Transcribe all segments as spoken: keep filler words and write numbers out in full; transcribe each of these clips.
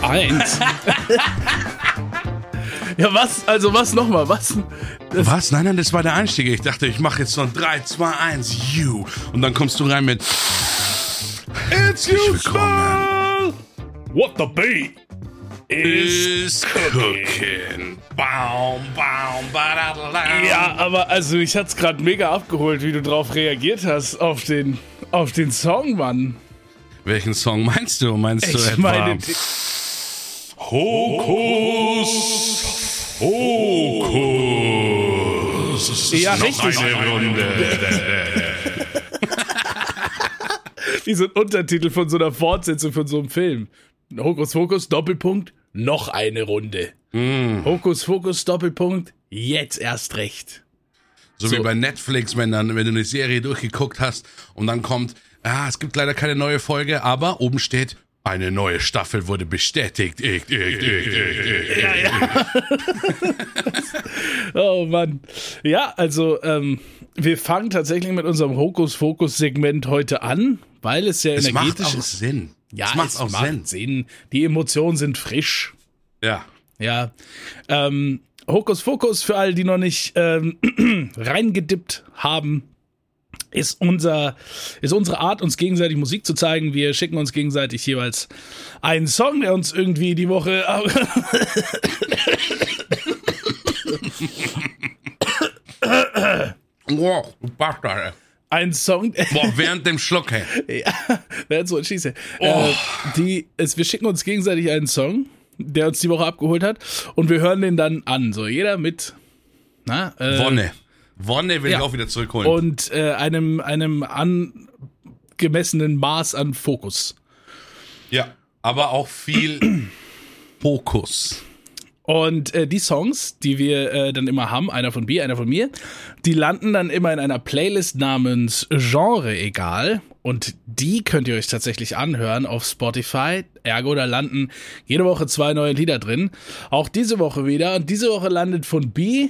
eins. Ja, was? Also was nochmal? Was? Das was? Nein, nein, das war der Einstieg. Ich dachte, ich mache jetzt so ein drei, zwei, eins, you. Und dann kommst du rein mit It's you, Smell! What the beat is cooking. Baum, baum, badadadam. Ja, aber also ich hat's gerade mega abgeholt, wie du drauf reagiert hast auf den, auf den Song, Mann. Welchen Song meinst du? Meinst du ich etwa meine, Hokus Hokus? Ja, noch richtig. Eine Runde. Wie so ein Untertitel von so einer Fortsetzung von so einem Film. Hokus Hokus, Doppelpunkt, noch eine Runde. Mm. Hokus Hokus, Doppelpunkt, jetzt erst recht. So, so wie bei Netflix, wenn, dann, wenn du eine Serie durchgeguckt hast und dann kommt, ah, es gibt leider keine neue Folge, aber oben steht, eine neue Staffel wurde bestätigt. Ich, ich, ich, ich, ich, ja, ja. Oh Mann. Ja, also ähm, wir fangen tatsächlich mit unserem Hokus-Fokus-Segment heute an, weil es sehr es energetisch macht auch ist. Sinn. Ja, es macht es auch macht Sinn. Sinn. Die Emotionen sind frisch. Ja. Ja. Ähm, Hokus-Fokus, für alle, die noch nicht ähm, reingedippt haben, ist unser ist unsere Art, uns gegenseitig Musik zu zeigen. Wir schicken uns gegenseitig jeweils einen Song, der uns irgendwie die Woche Wow, du Bastard. ein Song Boah, während dem Schluck, hey. ja, that's what she said. Oh. Äh, die es, wir schicken uns gegenseitig einen Song, der uns die Woche abgeholt hat, und wir hören den dann an. So, jeder mit na, äh, Wonne. Wonne will ja. ich auch wieder zurückholen. Und äh, einem, einem angemessenen Maß an Fokus. Ja, aber auch viel Fokus. Und äh, die Songs, die wir äh, dann immer haben, einer von B, einer von mir, die landen dann immer in einer Playlist namens Genre egal. Und die könnt ihr euch tatsächlich anhören auf Spotify. Ergo, da landen jede Woche zwei neue Lieder drin. Auch diese Woche wieder. Und diese Woche landet von B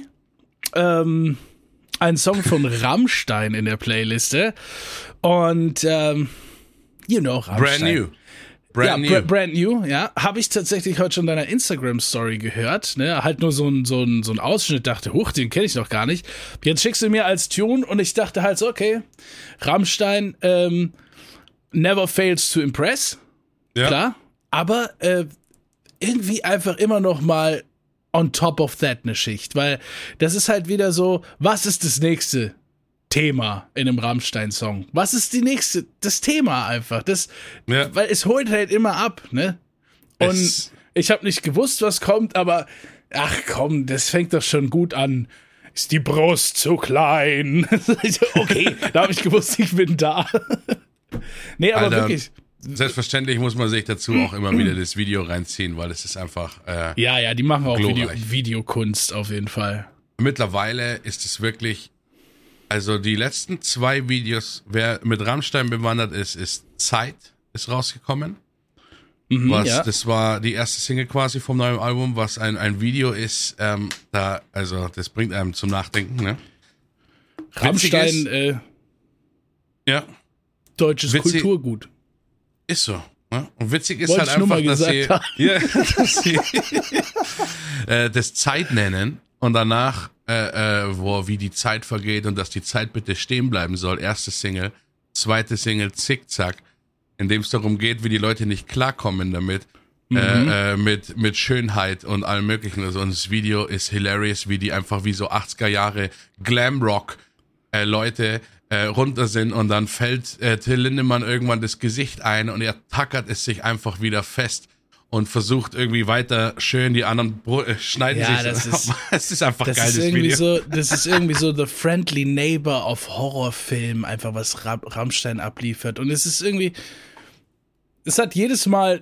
ähm, ein Song von Rammstein in der Playliste. Und, ähm, you know, Rammstein. Brand new. Brand ja, new. br- brand new, ja. Habe ich tatsächlich heute schon in deiner Instagram-Story gehört. Ne? Halt nur so ein, so ein, so ein Ausschnitt, dachte, huch, den kenne ich noch gar nicht. Jetzt schickst du mir als Tune und ich dachte halt so, okay, Rammstein ähm, never fails to impress. Ja. Klar. Aber äh, irgendwie einfach immer noch mal on top of that eine Schicht. Weil das ist halt wieder so, was ist das nächste Thema in einem Rammstein-Song? Was ist die nächste, das Thema einfach? Das, Ja. weil es holt halt immer ab, ne? Und Es- ich habe nicht gewusst, was kommt, aber ach komm, das fängt doch schon gut an. Ist die Brust zu klein? Okay, da habe ich gewusst, ich bin da. Nee, aber Alter, wirklich. Selbstverständlich muss man sich dazu auch immer wieder das Video reinziehen, weil es ist einfach, äh, Ja, ja, die machen auch Video, Glorreich. Videokunst auf jeden Fall. mittlerweile ist es wirklich, also die letzten zwei Videos, wer mit Rammstein bewandert ist, ist Zeit, ist rausgekommen. Mhm, Was, ja. das war die erste Single quasi vom neuen Album, was ein, ein Video ist, ähm, da, also das bringt einem zum Nachdenken, ne? Witzig Rammstein, ist- äh, Ja, deutsches Witzig- Kulturgut. ist so. Ne? Und witzig ist Wollte halt ich nur einfach, mal dass sie, gesagt ja, dass sie äh, das Zeit nennen und danach, äh, äh, wo wie die Zeit vergeht und dass die Zeit bitte stehen bleiben soll. Erste Single, zweite Single, Zickzack, in dem es darum geht, wie die Leute nicht klarkommen damit, Mhm. äh, äh, mit mit Schönheit und allem Möglichen. Also, und das Video ist hilarious, wie die einfach wie so achtziger Jahre Glamrock äh, Leute äh, runter sind und dann fällt äh, Till Lindemann irgendwann das Gesicht ein und er tackert es sich einfach wieder fest und versucht irgendwie weiter schön, die anderen Bro- äh, schneiden Ja, sich. das ist- es ist einfach Das geil, ist das irgendwie Video. so, das ist irgendwie so the friendly neighbor of Horrorfilm, einfach was Ra- Rammstein abliefert. Und es ist irgendwie, es hat jedes Mal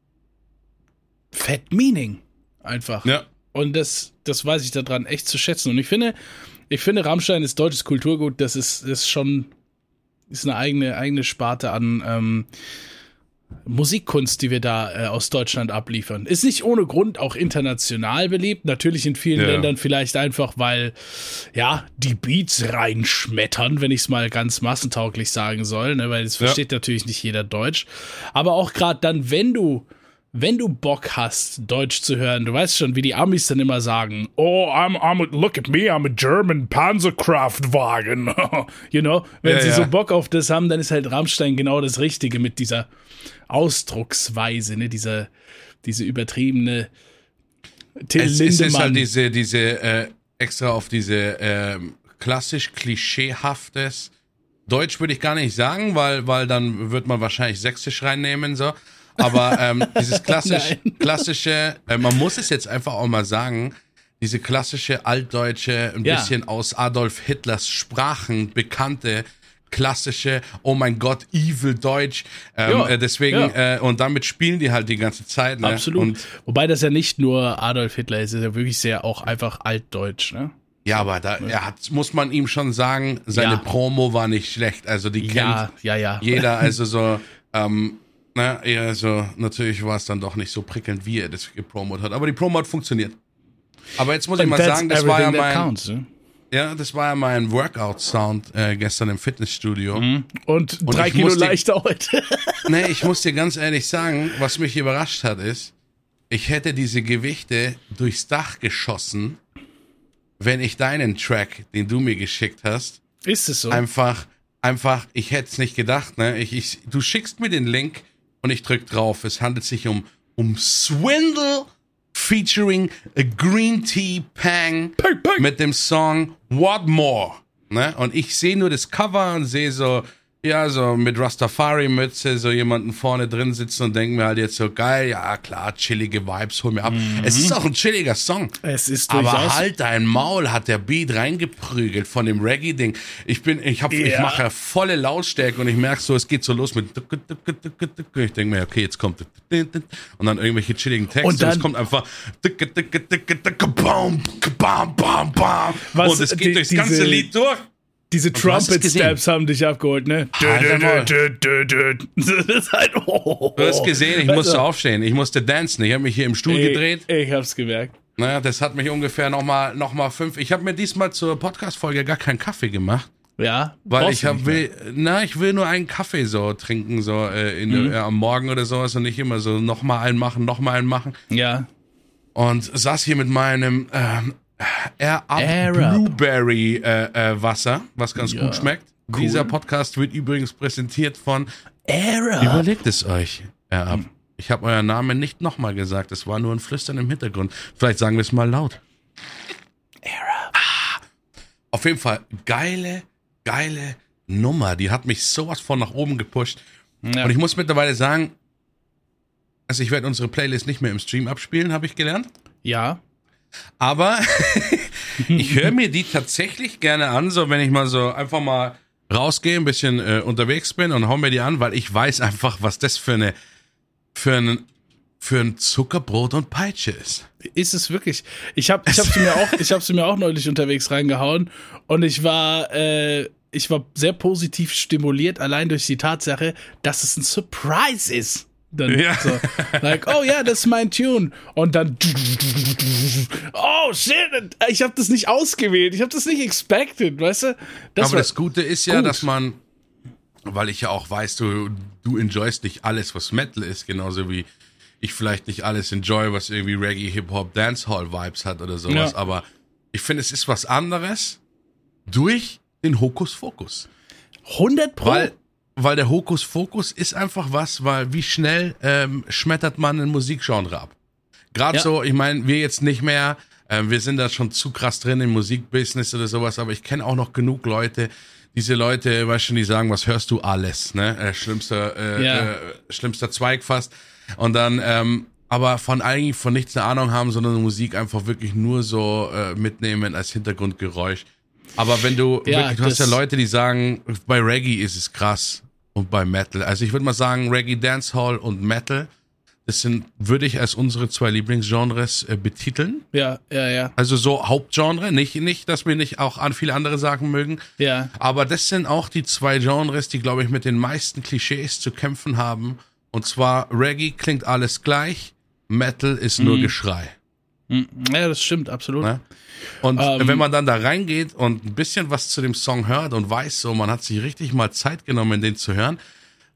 fett Meaning, einfach. Ja, Und das, das weiß ich daran echt zu schätzen. Und ich finde, ich finde, Rammstein ist deutsches Kulturgut. Das ist, das ist schon, ist eine eigene, eigene Sparte an ähm, Musikkunst, die wir da äh, aus Deutschland abliefern. Ist nicht ohne Grund auch international beliebt. Natürlich in vielen Ja. Ländern vielleicht einfach, weil, ja, die Beats reinschmettern, wenn ich es mal ganz massentauglich sagen soll, ne? Weil es Ja. versteht natürlich nicht jeder Deutsch. Aber auch gerade dann, wenn du wenn du Bock hast, Deutsch zu hören, du weißt schon, wie die Amis dann immer sagen, oh, I'm, I'm a, look at me, I'm a German Panzerkraftwagen. You know, wenn ja, sie ja. so Bock auf das haben, dann ist halt Rammstein genau das Richtige mit dieser Ausdrucksweise, ne, dieser, diese übertriebene Till es, Lindemann. Es ist halt diese, diese äh, extra auf diese äh, klassisch klischeehaftes Deutsch würde ich gar nicht sagen, weil, weil dann wird man wahrscheinlich Sächsisch reinnehmen, so. Aber ähm, dieses klassisch, klassische, äh, man muss es jetzt einfach auch mal sagen, diese klassische altdeutsche, ein Ja. bisschen aus Adolf Hitlers Sprachen bekannte, klassische, oh mein Gott, evil Deutsch. Ähm, Ja, äh, deswegen, ja. äh, und damit spielen die halt die ganze Zeit. Ne? Absolut. Und, Wobei das ja nicht nur Adolf Hitler ist, ist ja wirklich sehr auch einfach altdeutsch, ne? ja, aber da er hat, muss man ihm schon sagen, seine Ja. Promo war nicht schlecht. Also die Ja, kennt ja, ja. jeder, also so, ähm, na, eher so, natürlich war es dann doch nicht so prickelnd, wie er das gepromot hat. Aber die Promo hat funktioniert. Aber jetzt muss ich mal That's sagen, das war ja everything that mein, counts, ne? ja, das war ja mein Workout-Sound äh, gestern im Fitnessstudio. Und, Und drei ich Kilo musste- leichter heute. Nee, ich muss dir ganz ehrlich sagen, was mich überrascht hat, ist, ich hätte diese Gewichte durchs Dach geschossen, wenn ich deinen Track, den du mir geschickt hast, Ist es so? einfach, einfach, ich hätte es nicht gedacht, ne? Ich, ich, du schickst mir den Link und ich drück drauf. Es handelt sich um, um Swindle featuring a Green Tea Pang Pang, pang. mit dem Song What More, ne? Und ich sehe nur das Cover und sehe so, ja, so mit Rastafari-Mütze, so jemanden vorne drin sitzen und denken mir halt jetzt so, geil, ja klar, chillige Vibes, hol mir ab. Es ist auch ein chilliger Song. Es ist Aber durchaus. halt dein Maul, hat der Beat reingeprügelt von dem Reggae-Ding. Ich bin, ich hab, ich Ja. mache ja volle Lautstärke und ich merke so, es geht so los mit ich denke mir, okay, jetzt kommt und dann irgendwelche chilligen Texte Und und, dann- es kommt einfach bam, bam, bam, bam. Was, Und es die- geht durchs ganze diese- Lied durch. Diese du hast es Trumpet-Steps haben dich abgeholt, ne? Halt dein Maul. Dö, dö, dö, dö. Das ist halt, oh. Du hast gesehen, ich musste aufstehen, ich musste dancen, ich habe mich hier im Stuhl Ey, gedreht. Ich hab's gemerkt. Naja, das hat mich ungefähr nochmal noch mal fünf. Ich habe mir diesmal zur Podcast-Folge gar keinen Kaffee gemacht. Ja. Weil brauchst ich du hab, nicht mehr. will, na, ich will nur einen Kaffee so trinken, so äh, in, Mhm. äh, am Morgen oder sowas und nicht immer so nochmal einen machen, nochmal einen machen. Ja. Und saß hier mit meinem ähm, Air Up Air Up. Blueberry äh, äh, Wasser, was ganz Ja, gut schmeckt. cool. Dieser Podcast wird übrigens präsentiert von Era. Überlegt es euch, Air Up. Ich habe euren Namen nicht nochmal gesagt, es war nur ein Flüstern im Hintergrund. Vielleicht sagen wir es mal laut. Era. Auf jeden Fall geile, geile Nummer. Die hat mich sowas von nach oben gepusht. Ja. Und ich muss mittlerweile sagen, also ich werde unsere Playlist nicht mehr im Stream abspielen, habe ich gelernt. Ja. Aber ich höre mir die tatsächlich gerne an, so wenn ich mal so einfach mal rausgehe, ein bisschen äh, unterwegs bin und hau mir die an, weil ich weiß einfach, was das für eine für ein für ein Zuckerbrot und Peitsche ist. Ist es wirklich? Ich habe ich hab sie mir auch ich habe sie mir auch neulich unterwegs reingehauen und ich war äh, ich war sehr positiv stimuliert allein durch die Tatsache, dass es ein Surprise ist. Dann Ja. so, like, oh ja, das ist mein Tune. Und dann, oh shit, ich habe das nicht ausgewählt, ich habe das nicht expected, weißt du? Das Aber war das Gute ist ja, gut. dass man, weil ich ja auch weiß, du, du enjoyst nicht alles, was Metal ist, genauso wie ich vielleicht nicht alles enjoy, was irgendwie Reggae, Hip-Hop, Dancehall-Vibes hat oder sowas. Ja. Aber ich finde, es ist was anderes durch den Hokuspokus. hundert Pro. Weil, weil der Hokuspokus ist einfach was, weil wie schnell ähm, schmettert man ein Musikgenre ab. Gerade Ja. so, ich meine, wir jetzt nicht mehr, ähm, wir sind da schon zu krass drin im Musikbusiness oder sowas, aber ich kenne auch noch genug Leute, diese Leute, weißt du, die sagen, was hörst du alles, ne? Äh, schlimmster, äh, Ja. äh, schlimmster Zweig fast. Und dann, ähm, aber von eigentlich von nichts eine Ahnung haben, sondern Musik einfach wirklich nur so äh, mitnehmen als Hintergrundgeräusch. Aber wenn du Ja, wirklich, du hast ja das- Leute, die sagen, bei Reggae ist es krass und bei Metal. Also ich würde mal sagen, Reggae, Dancehall und Metal, das sind, würde ich als unsere zwei Lieblingsgenres äh, betiteln. Ja, ja, ja, Also so Hauptgenre, nicht, nicht, dass wir nicht auch an viele andere Sachen mögen. ja. Aber das sind auch die zwei Genres, die, glaube ich, mit den meisten Klischees zu kämpfen haben. Und zwar Reggae klingt alles gleich, Metal ist nur Geschrei. Ja, das stimmt, absolut. Ne? Und Ähm. wenn man dann da reingeht und ein bisschen was zu dem Song hört und weiß so, man hat sich richtig mal Zeit genommen, den zu hören,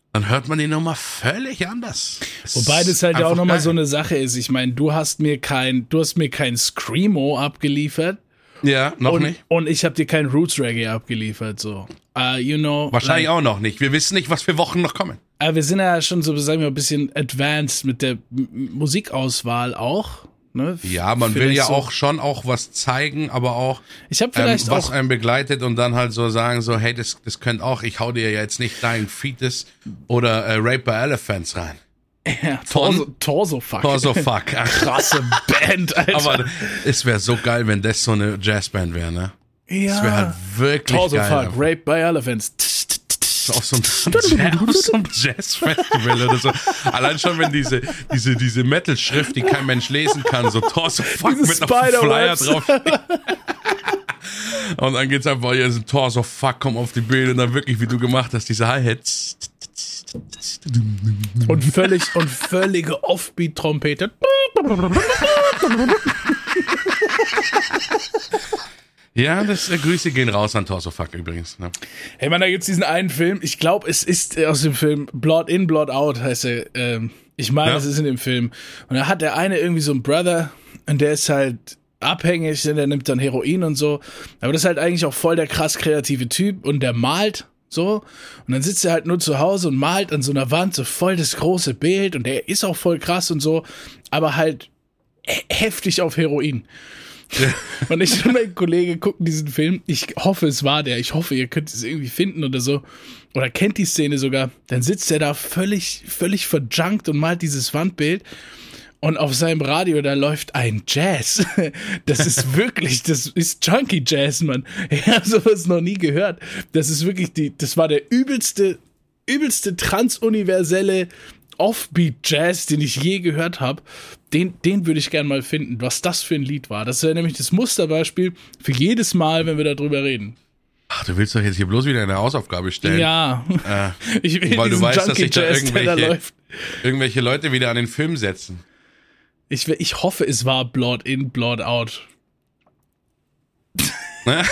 dann hört man die Nummer völlig anders. Das Wobei das halt ja auch nochmal geil. so eine Sache ist. Ich meine, du hast mir kein, du hast mir kein Screamo abgeliefert. Ja, noch und, nicht. Und ich habe dir kein Roots Reggae abgeliefert, so. Uh, you know. Wahrscheinlich like, auch noch nicht. Wir wissen nicht, was für Wochen noch kommen. Aber wir sind ja schon so, sagen wir mal, ein bisschen advanced mit der M- Musikauswahl auch. Ne? Ja, man Vielleicht will ja so, auch schon auch was zeigen, aber auch, ich habe ähm, vielleicht was auch einen begleitet und dann halt so sagen so, hey, das, das könnt auch, ich hau dir jetzt nicht Dying Fetus oder äh, Rape by Elephants rein. ja, Torso, Torso Fuck. Torso Fuck. Krasse Band, Alter. Aber es wäre so geil, wenn das so eine Jazzband wäre, ne? ja. Das wäre halt wirklich Torso geil. Fuck, einfach. Rape by Elephants. Auf so einem, auf so einem Jazz-Festival oder so. Allein schon, wenn diese, diese, diese Metal-Schrift, die kein Mensch lesen kann, so Torso Fuck Diese mit einem Flyer Spider-Webs. drauf. Und dann geht's einfach, hier ist ein Torso Fuck, komm auf die Bühne und dann wirklich, wie du gemacht hast, diese Hi-Hats. Und völlig, und völlige Offbeat-Trompete. Ja, das äh, Grüße gehen raus an Torso Fuck übrigens. Ne? Hey man, da gibt's diesen einen Film, ich glaube, es ist äh, aus dem Film Blood In, Blood Out heißt er. Ähm, ich meine, Ja. es ist in dem Film. Und da hat der eine irgendwie so einen Brother und der ist halt abhängig, der nimmt dann Heroin und so. Aber das ist halt eigentlich auch voll der krass kreative Typ und der malt so. Und dann sitzt er halt nur zu Hause und malt an so einer Wand so voll das große Bild und der ist auch voll krass und so, aber halt he- heftig auf Heroin. Und ich und mein Kollege gucken diesen Film. Ich hoffe, es war der. Ich hoffe, ihr könnt es irgendwie finden oder so. Oder kennt die Szene sogar. Dann sitzt er da völlig, völlig verjunkt und malt dieses Wandbild. Und auf seinem Radio, da läuft ein Jazz. Das ist wirklich, das ist Junkie Jazz, Mann. Ich habe sowas noch nie gehört. Das ist wirklich die, das war der übelste, übelste transuniverselle Offbeat-Jazz, den ich je gehört habe. Den, den würde ich gerne mal finden, was das für ein Lied war. Das wäre nämlich das Musterbeispiel für jedes Mal, wenn wir darüber reden. Ach, du willst doch jetzt hier bloß wieder eine Hausaufgabe stellen. Ja. Äh, Ich will weil du diesen weißt, dass sich da Junkie-Jazz, der da irgendwelche, läuft. irgendwelche Leute wieder an den Film setzen. Ich, will- ich hoffe, es war Blood In, Blood Out. Ne?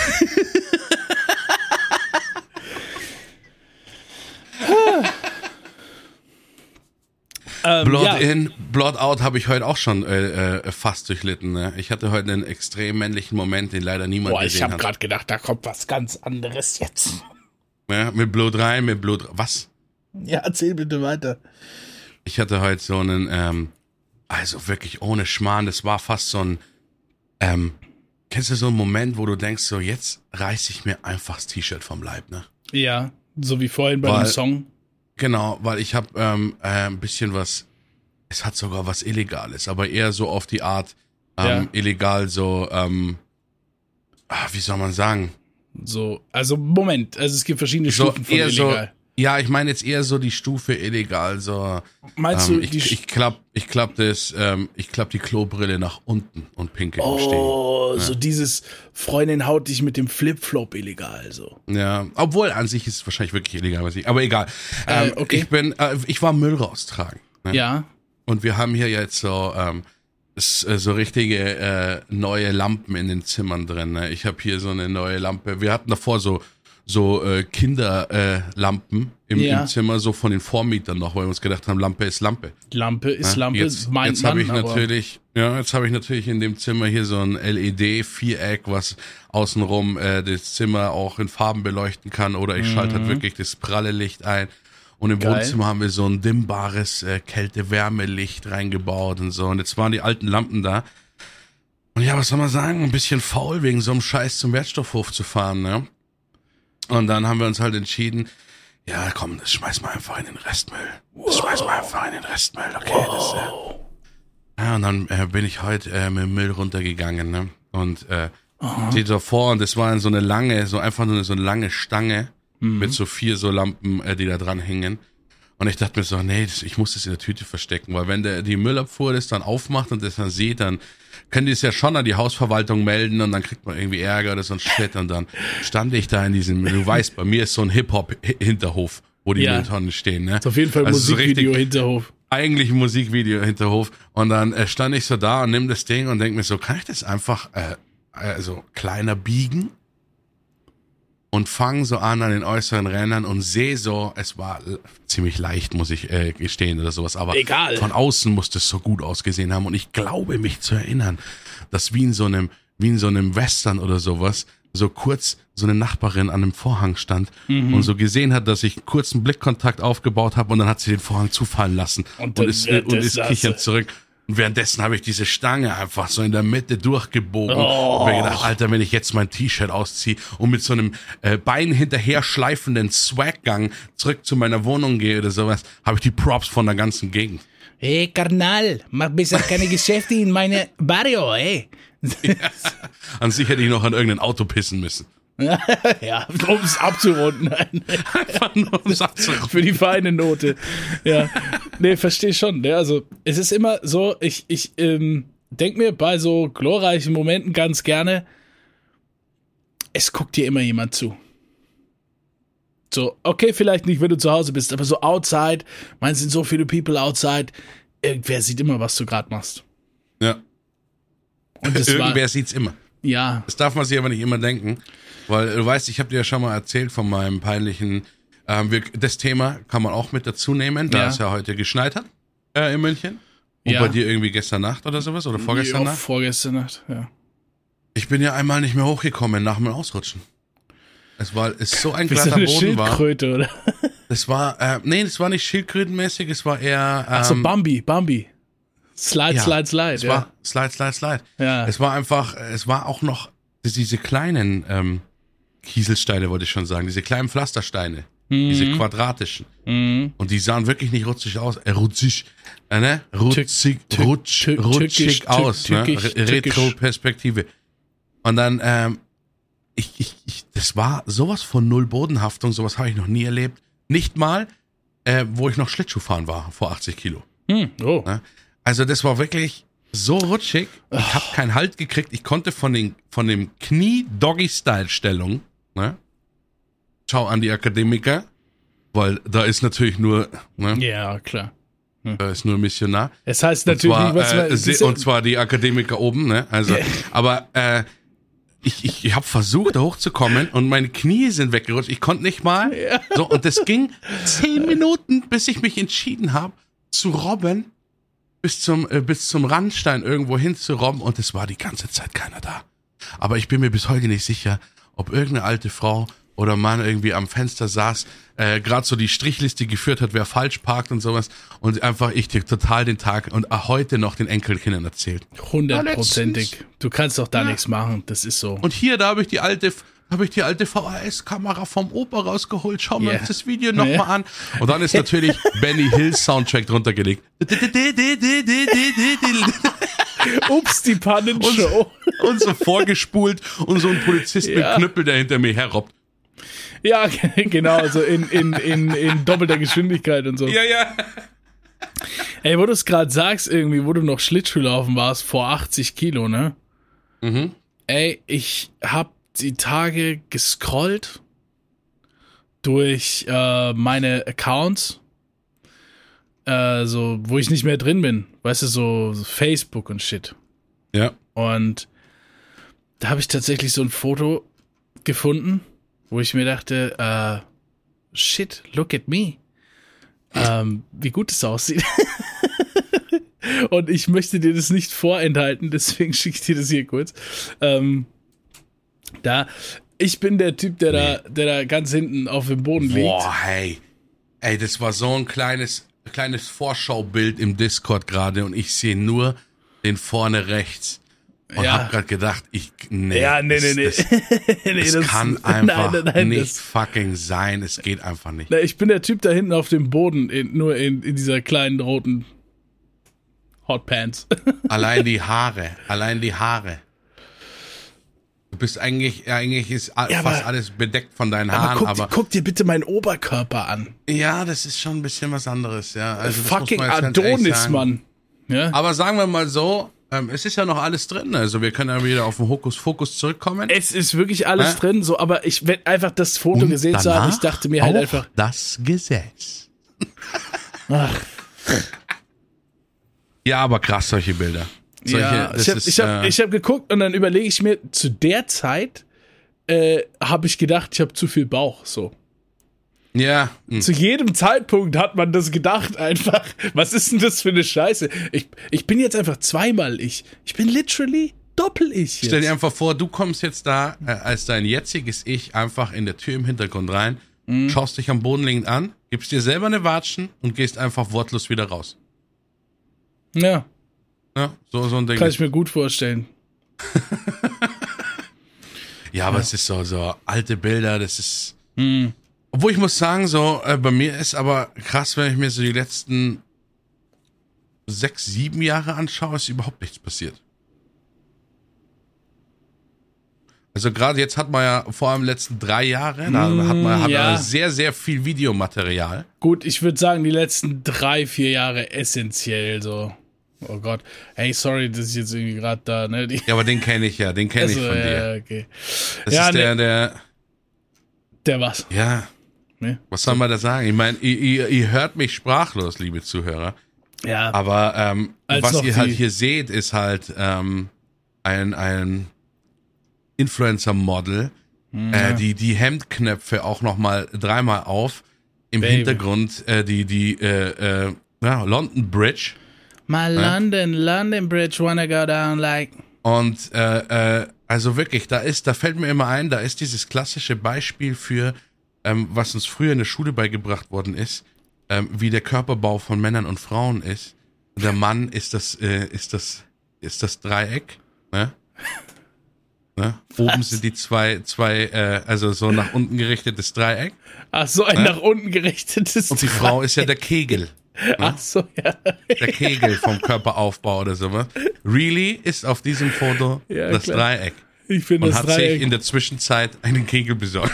Ähm, Blood ja. in, Blood out habe ich heute auch schon äh, äh, fast durchlitten. Ne? Ich hatte heute einen extrem männlichen Moment, den leider niemand Boah, ich gesehen habe hat. gerade gedacht, da kommt was ganz anderes jetzt. Ja, mit Blut rein, mit Blut. Was? Ja, erzähl bitte weiter. Ich hatte heute so einen, ähm, also wirklich ohne Schmarrn, das war fast so ein, ähm, kennst du so einen Moment, wo du denkst, so jetzt reiß ich mir einfach das T-Shirt vom Leib, ne? Ja, so wie vorhin bei Weil- dem Song. Genau, weil ich habe ähm, äh, ein bisschen was, es hat sogar was Illegales, aber eher so auf die Art ähm, Ja. illegal, so, ähm, ah, wie soll man sagen? So, also Moment, also es gibt verschiedene So Stufen von eher so, illegal. ja, ich meine jetzt eher so die Stufe illegal, so. Meinst ähm, du ich, die ich klapp, ich klapp das, ähm, ich klapp die Klobrille nach unten und pinkel im Stehen. Oh, so dieses Freundin haut dich mit dem Flipflop illegal, so. Ja, obwohl an sich ist es wahrscheinlich wirklich illegal, weiß ich. Aber egal. Ähm, Äh, okay. Ich bin, äh, ich war Müll raustragen. Ne? Ja. Und wir haben hier jetzt so, ähm, s- äh, so richtige äh, neue Lampen in den Zimmern drin. Ne? Ich habe hier so eine neue Lampe. Wir hatten davor so so äh, Kinderlampen äh, Lampen im, Ja. im Zimmer, so von den Vormietern noch, weil wir uns gedacht haben, Lampe ist Lampe. Lampe ist Ja? Lampe, Jetzt, meint jetzt man, habe ich aber natürlich, ja, jetzt habe ich natürlich in dem Zimmer hier so ein L E D-Viereck, was außenrum äh, das Zimmer auch in Farben beleuchten kann, oder ich schalte halt wirklich das pralle Licht ein. Und im Geil. Wohnzimmer haben wir so ein dimmbares äh, Kälte-Wärme-Licht reingebaut und so. Und jetzt waren die alten Lampen da. Und ja, was soll man sagen? Ein bisschen faul, wegen so einem Scheiß zum Wertstoffhof zu fahren, ne? Und dann haben wir uns halt entschieden, ja, komm, das schmeißen wir einfach in den Restmüll. Das schmeißen wir einfach in den Restmüll, okay? Das, äh, ja, und dann äh, bin ich heute äh, mit dem Müll runtergegangen, ne? Und äh, steht so vor, und das war so eine lange, so einfach nur so eine lange Stange mit so vier so Lampen, äh, die da dran hängen. Und ich dachte mir so, nee, das, ich muss das in der Tüte verstecken, weil wenn der die Müllabfuhr das dann aufmacht und das dann sieht, dann können die es ja schon an die Hausverwaltung melden und dann kriegt man irgendwie Ärger oder so ein Shit. Und dann stand ich da in diesem, du weißt, bei mir ist so ein Hip-Hop-Hinterhof, wo die Ja. Mülltonnen stehen, ne? ist auf jeden Fall ein Also so Musikvideo richtig- Hinterhof. Eigentlich ein Musikvideo Hinterhof. Und dann äh, stand ich so da und nimm das Ding und denk mir so, kann ich das einfach äh, also kleiner biegen? und fange so an an den äußeren Rändern und sehe so, es war ziemlich leicht, muss ich äh, gestehen oder sowas, aber Egal. Von außen musste es so gut ausgesehen haben und ich glaube mich zu erinnern, dass wie in so einem, wie in so einem Western oder sowas, so kurz so eine Nachbarin an einem Vorhang stand mhm. und so gesehen hat, dass ich kurz einen Blickkontakt aufgebaut habe und dann hat sie den Vorhang zufallen lassen und, und ist, und ist kichernd zurück. Und währenddessen habe ich diese Stange einfach so in der Mitte durchgebogen. Oh. Und mir gedacht, Alter, wenn ich jetzt mein T-Shirt ausziehe und mit so einem äh, Bein hinterher schleifenden Swag-Gang zurück zu meiner Wohnung gehe oder sowas, habe ich die Props von der ganzen Gegend. Hey, Karnal, mach besser keine Geschäfte in meine Barrio, ey. Ja, an sich hätte ich noch an irgendein Auto pissen müssen. Ja, um es abzurunden. Einfach nur um es abzurunden. Für die feine Note. Ja, nee, verstehe schon. Ne? Also, es ist immer so, ich, ich ähm, denke mir bei so glorreichen Momenten ganz gerne, es guckt dir immer jemand zu. So, okay, vielleicht nicht, wenn du zu Hause bist, aber so outside, man sind so viele People outside, irgendwer sieht immer, was du gerade machst. Ja. Und das Irgendwer war, sieht's immer. Ja. Das darf man sich aber nicht immer denken, weil du weißt, ich habe dir ja schon mal erzählt von meinem peinlichen, ähm, wir, das Thema kann man auch mit dazu nehmen, da ja. es ja heute geschneit hat äh, in München. Und ja. bei dir irgendwie gestern Nacht oder sowas oder vorgestern ja, Nacht? Vorgestern Nacht, ja. Ich bin ja einmal nicht mehr hochgekommen nach dem Ausrutschen. Es war, es so ein glatter so eine Boden war. Schildkröte, oder? Es war, äh, nee, es war nicht schildkrötenmäßig, es war eher. Ähm, Ach so, Bambi, Bambi. Slide, ja, slide, slide. Es ja. war Slide, Slide, Slide. Ja. Es war einfach, es war auch noch diese kleinen ähm, Kieselsteine, wollte ich schon sagen, diese kleinen Pflastersteine, mhm. diese quadratischen. Mhm. Und die sahen wirklich nicht rutschig aus, äh, rutschig, äh, ne? Rutschig, Tück, rutsch, tück, rutschig tückisch, aus, tück, ne? tückisch, Retro-Perspektive. Und dann, ähm, ich, ich, ich, das war sowas von null Bodenhaftung, sowas habe ich noch nie erlebt. Nicht mal, äh, wo ich noch Schlittschuhfahren war, vor achtzig Kilo. Mhm. Oh. Ne? Also das war wirklich so rutschig. Ich habe keinen Halt gekriegt. Ich konnte von den von dem Knie-Doggy-Style-Stellung, ne? Schau an die Akademiker, weil da ist natürlich nur, ne? Ja, klar. Hm. Da ist nur Missionar. Es heißt natürlich und zwar, nicht, was man, äh, und zwar die Akademiker oben, ne? Also, aber äh, ich, ich, ich habe versucht, da hochzukommen und meine Knie sind weggerutscht. Ich konnte nicht mal. Ja. So, und das ging zehn Minuten, bis ich mich entschieden habe, zu robben. bis zum äh, bis zum Randstein irgendwo hinzurobben und es war die ganze Zeit keiner da. Aber ich bin mir bis heute nicht sicher, ob irgendeine alte Frau oder Mann irgendwie am Fenster saß, äh, gerade so die Strichliste geführt hat, wer falsch parkt und sowas und einfach ich dir total den Tag und auch heute noch den Enkelkindern erzählt. Hundertprozentig. Du kannst doch da ja. nichts machen, das ist so. Und hier, da habe ich die alte habe ich die alte V H S-Kamera vom Opa rausgeholt. Schauen wir yeah. uns das Video nochmal yeah. an. Und dann ist natürlich Benny Hills Soundtrack drunter gelegt. Ups, die Pannenshow. Und, und so vorgespult und so ein Polizist ja. mit Knüppel, der hinter mir herrobbt. Ja, genau, so in, in, in, in doppelter Geschwindigkeit und so. Ja, ja. Ey, wo du es gerade sagst, irgendwie, wo du noch Schlittschuhlaufen warst, vor achtzig Kilo, ne? Mhm. Ey, ich hab die Tage gescrollt durch äh, meine Accounts, äh, so, wo ich nicht mehr drin bin, weißt du, so, so Facebook und Shit. Ja. Und da habe ich tatsächlich so ein Foto gefunden, wo ich mir dachte, äh, shit, look at me. Ähm, wie gut es aussieht. Und ich möchte dir das nicht vorenthalten, deswegen schicke ich dir das hier kurz. Ähm, Da, ich bin der Typ, der nee. da, der da ganz hinten auf dem Boden liegt. Boah, hey. Ey, das war so ein kleines, kleines Vorschaubild im Discord gerade und ich sehe nur den vorne rechts. Und ja. hab grad gedacht, ich, nee. Ja, nee, nee, nee. Das, das, nee, das das kann einfach nein, nein, nicht das, fucking sein. Es geht einfach nicht. Na, ich bin der Typ da hinten auf dem Boden, in, nur in, in dieser kleinen roten Hotpants. Allein die Haare, allein die Haare. Du bist eigentlich, eigentlich ist ja, fast aber, alles bedeckt von deinen Haaren, aber, guck, aber guck dir bitte meinen Oberkörper an. Ja, das ist schon ein bisschen was anderes, ja. Also fucking Adonis, Mann. Ja? Aber sagen wir mal so, ähm, es ist ja noch alles drin, also wir können ja wieder auf den Hokuspokus zurückkommen. Es ist wirklich alles ja? drin, so, aber ich, wenn einfach das Foto und gesehen zu haben, ich dachte mir halt einfach. Das Gesetz. Ach. Ja, aber krass, solche Bilder. Solche, ja, ich habe ich hab, äh, ich hab geguckt und dann überlege ich mir, zu der Zeit äh, habe ich gedacht, ich habe zu viel Bauch, so. Ja. Hm. Zu jedem Zeitpunkt hat man das gedacht einfach. Was ist denn das für eine Scheiße? Ich, ich bin jetzt einfach zweimal ich. Ich bin literally doppel-ich jetzt. Stell dir einfach vor, du kommst jetzt da äh, als dein jetziges Ich einfach in der Tür im Hintergrund rein, mhm. schaust dich am Boden liegend an, gibst dir selber eine Watschen und gehst einfach wortlos wieder raus. Ja. Ja, so, so ein Ding. Kann ich mir gut vorstellen. Ja, aber ja. es ist so, so alte Bilder, das ist... Mhm. Obwohl ich muss sagen, so, äh, bei mir ist aber krass, wenn ich mir so die letzten sechs, sieben Jahre anschaue, ist überhaupt nichts passiert. Also gerade jetzt hat man ja vor allem die letzten drei Jahre, da mm, hat man hat ja. man sehr, sehr viel Videomaterial. Gut, ich würde sagen, die letzten drei, vier Jahre essentiell so. Oh Gott. Hey, sorry, das ist jetzt irgendwie gerade da, ne? Die ja, aber den kenne ich ja, den kenne also, ich von ja, dir. Okay. Das ja, ist der, ne, der... Der was? Ja. Ne? Was soll man da sagen? Ich meine, ihr, ihr, ihr hört mich sprachlos, liebe Zuhörer. Ja. Aber ähm, was ihr halt die... hier seht, ist halt ähm, ein, ein Influencer-Model, mhm. äh, die die Hemdknöpfe auch nochmal dreimal auf. Im Baby. Hintergrund äh, die, die äh, äh, ja, London Bridge. My ja? London, London Bridge wanna go down like... Und äh, äh, also wirklich, da ist, da fällt mir immer ein, da ist dieses klassische Beispiel für, ähm, was uns früher in der Schule beigebracht worden ist, ähm, wie der Körperbau von Männern und Frauen ist. Der Mann ist das, äh, ist das, ist das Dreieck, ne? ne? Oben sind die zwei, zwei, äh, also so nach unten gerichtetes Dreieck. Ach so, ein ne? nach unten gerichtetes Und die Dreieck. Frau ist ja der Kegel. Ne? Ach so, ja. Der Kegel vom Körperaufbau oder sowas. Really ist auf diesem Foto ja, das klar. Dreieck. Ich finde Und das hat Dreieck. sich in der Zwischenzeit einen Kegel besorgt.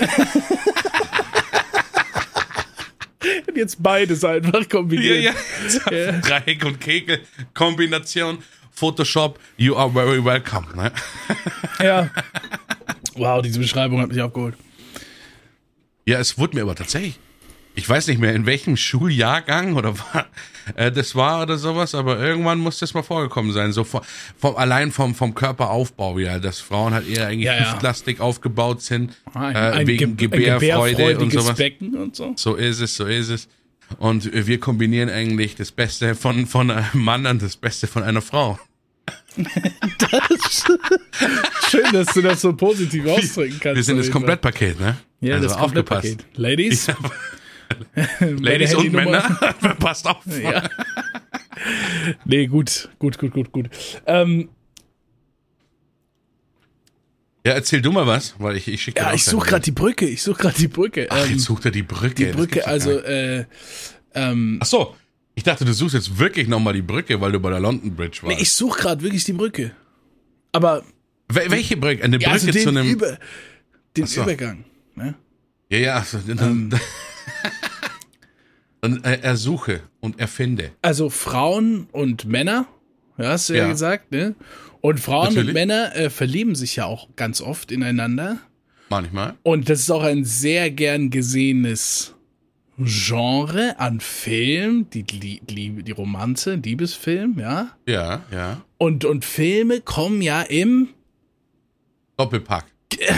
Und jetzt beides einfach kombiniert. Ja, ja. ja. Dreieck und Kegel, Kombination, Photoshop, you are very welcome. Ne? Ja. Wow, diese Beschreibung hat mich abgeholt. Ja, es wurde mir aber tatsächlich, ich weiß nicht mehr, in welchem Schuljahrgang oder war, äh, das war oder sowas, aber irgendwann muss das mal vorgekommen sein. So vom, vom allein vom, vom Körperaufbau, ja, dass Frauen halt eher eigentlich ja, ja. hüftlastig aufgebaut sind, ein, äh, ein wegen Ge Gebärfreude ein und sowas. Becken und so. So ist es, so ist es. Und wir kombinieren eigentlich das Beste von, von einem Mann und das Beste von einer Frau. Das schön, dass du das so positiv ausdrücken kannst. Wir sind das Komplettpaket, ne? Ja, also das Komplettpaket. Ladies. Ja. Ladies und Männer, passt auf. Ja. Nee, gut, gut, gut, gut, gut. Ähm, ja, erzähl du mal was, weil ich, ich schicke Ja, ich suche gerade die Brücke, ich suche gerade die Brücke. Ach, ähm, jetzt sucht er die Brücke. Die Brücke, also, äh, ähm. Ach so, ich dachte, du suchst jetzt wirklich nochmal die Brücke, weil du bei der London Bridge warst. Nee, ich suche gerade wirklich die Brücke. Aber. Wel- welche Brücke? Eine Brücke ja, also den zu einem. Über, den so. Übergang, ne? Ja, ja, also, dann, Ähm. und äh, ersuche und erfinde. Also Frauen und Männer, ja, hast du ja, Ja. gesagt, ne? Und Frauen Natürlich. und Männer äh, verlieben sich ja auch ganz oft ineinander. Manchmal. Und das ist auch ein sehr gern gesehenes Genre an Film, die, die, die, die Romanze, Liebesfilm, ja. Ja, ja. Und, und Filme kommen ja im Doppelpack.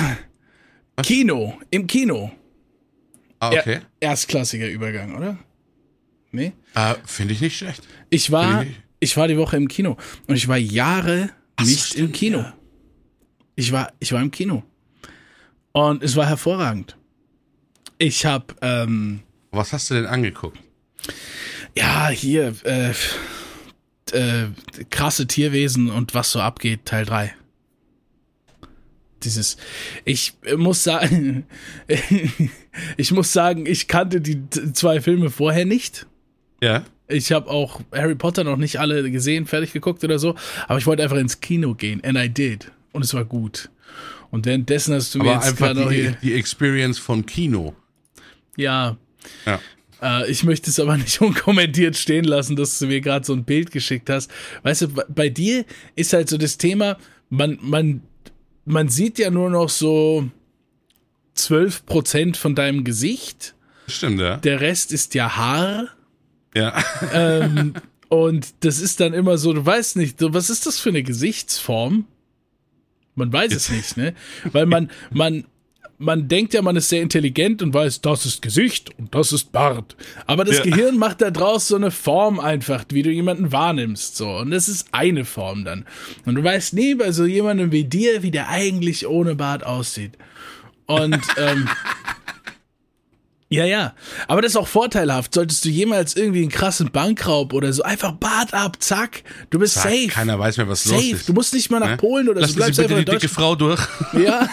Kino, im Kino. Ah, okay. Er, erstklassiger Übergang, oder? Nee? Äh, Finde ich nicht schlecht. Ich war, Finde ich- ich war die Woche im Kino und ich war Jahre Ach so, nicht stimmt, im Kino. ja. Ich war, ich war im Kino. Und es war hervorragend. Ich habe, ähm, Was hast du denn angeguckt? ja, hier, äh, äh, krasse Tierwesen und was so abgeht, Teil drei. Dieses, ich muss sagen, ich muss sagen, ich kannte die t- zwei Filme vorher nicht. Ja. Ich habe auch Harry Potter noch nicht alle gesehen, fertig geguckt oder so, aber ich wollte einfach ins Kino gehen, and I did. Und es war gut. Und währenddessen hast du mir Aber jetzt einfach gerade noch die, hier, die Experience von Kino. ja, Ja. Äh, ich möchte es aber nicht unkommentiert stehen lassen, dass du mir gerade so ein Bild geschickt hast. Weißt du, bei dir ist halt so das Thema, man, man, man sieht ja nur noch so zwölf Prozent von deinem Gesicht. Stimmt, ja. Der Rest ist ja Haar. Ja. Ähm, und das ist dann immer so, du weißt nicht, so, was ist das für eine Gesichtsform? Man weiß es nicht, ne? Weil man, man, man denkt ja, man ist sehr intelligent und weiß, das ist Gesicht und das ist Bart. Aber das Ja. Gehirn macht da draus so eine Form einfach, wie du jemanden wahrnimmst, so. Und das ist eine Form dann. Und du weißt nie bei so jemandem wie dir, wie der eigentlich ohne Bart aussieht. Und, ähm, ja, ja. Aber das ist auch vorteilhaft. Solltest du jemals irgendwie einen krassen Bankraub oder so, einfach Bart ab, zack, du bist Zack, safe. keiner weiß mehr, was Safe. los ist. Du musst nicht mal nach Ne? Polen oder Lass so, du bleibst Sie bitte einfach in die dicke Deutschland. Frau durch. Ja.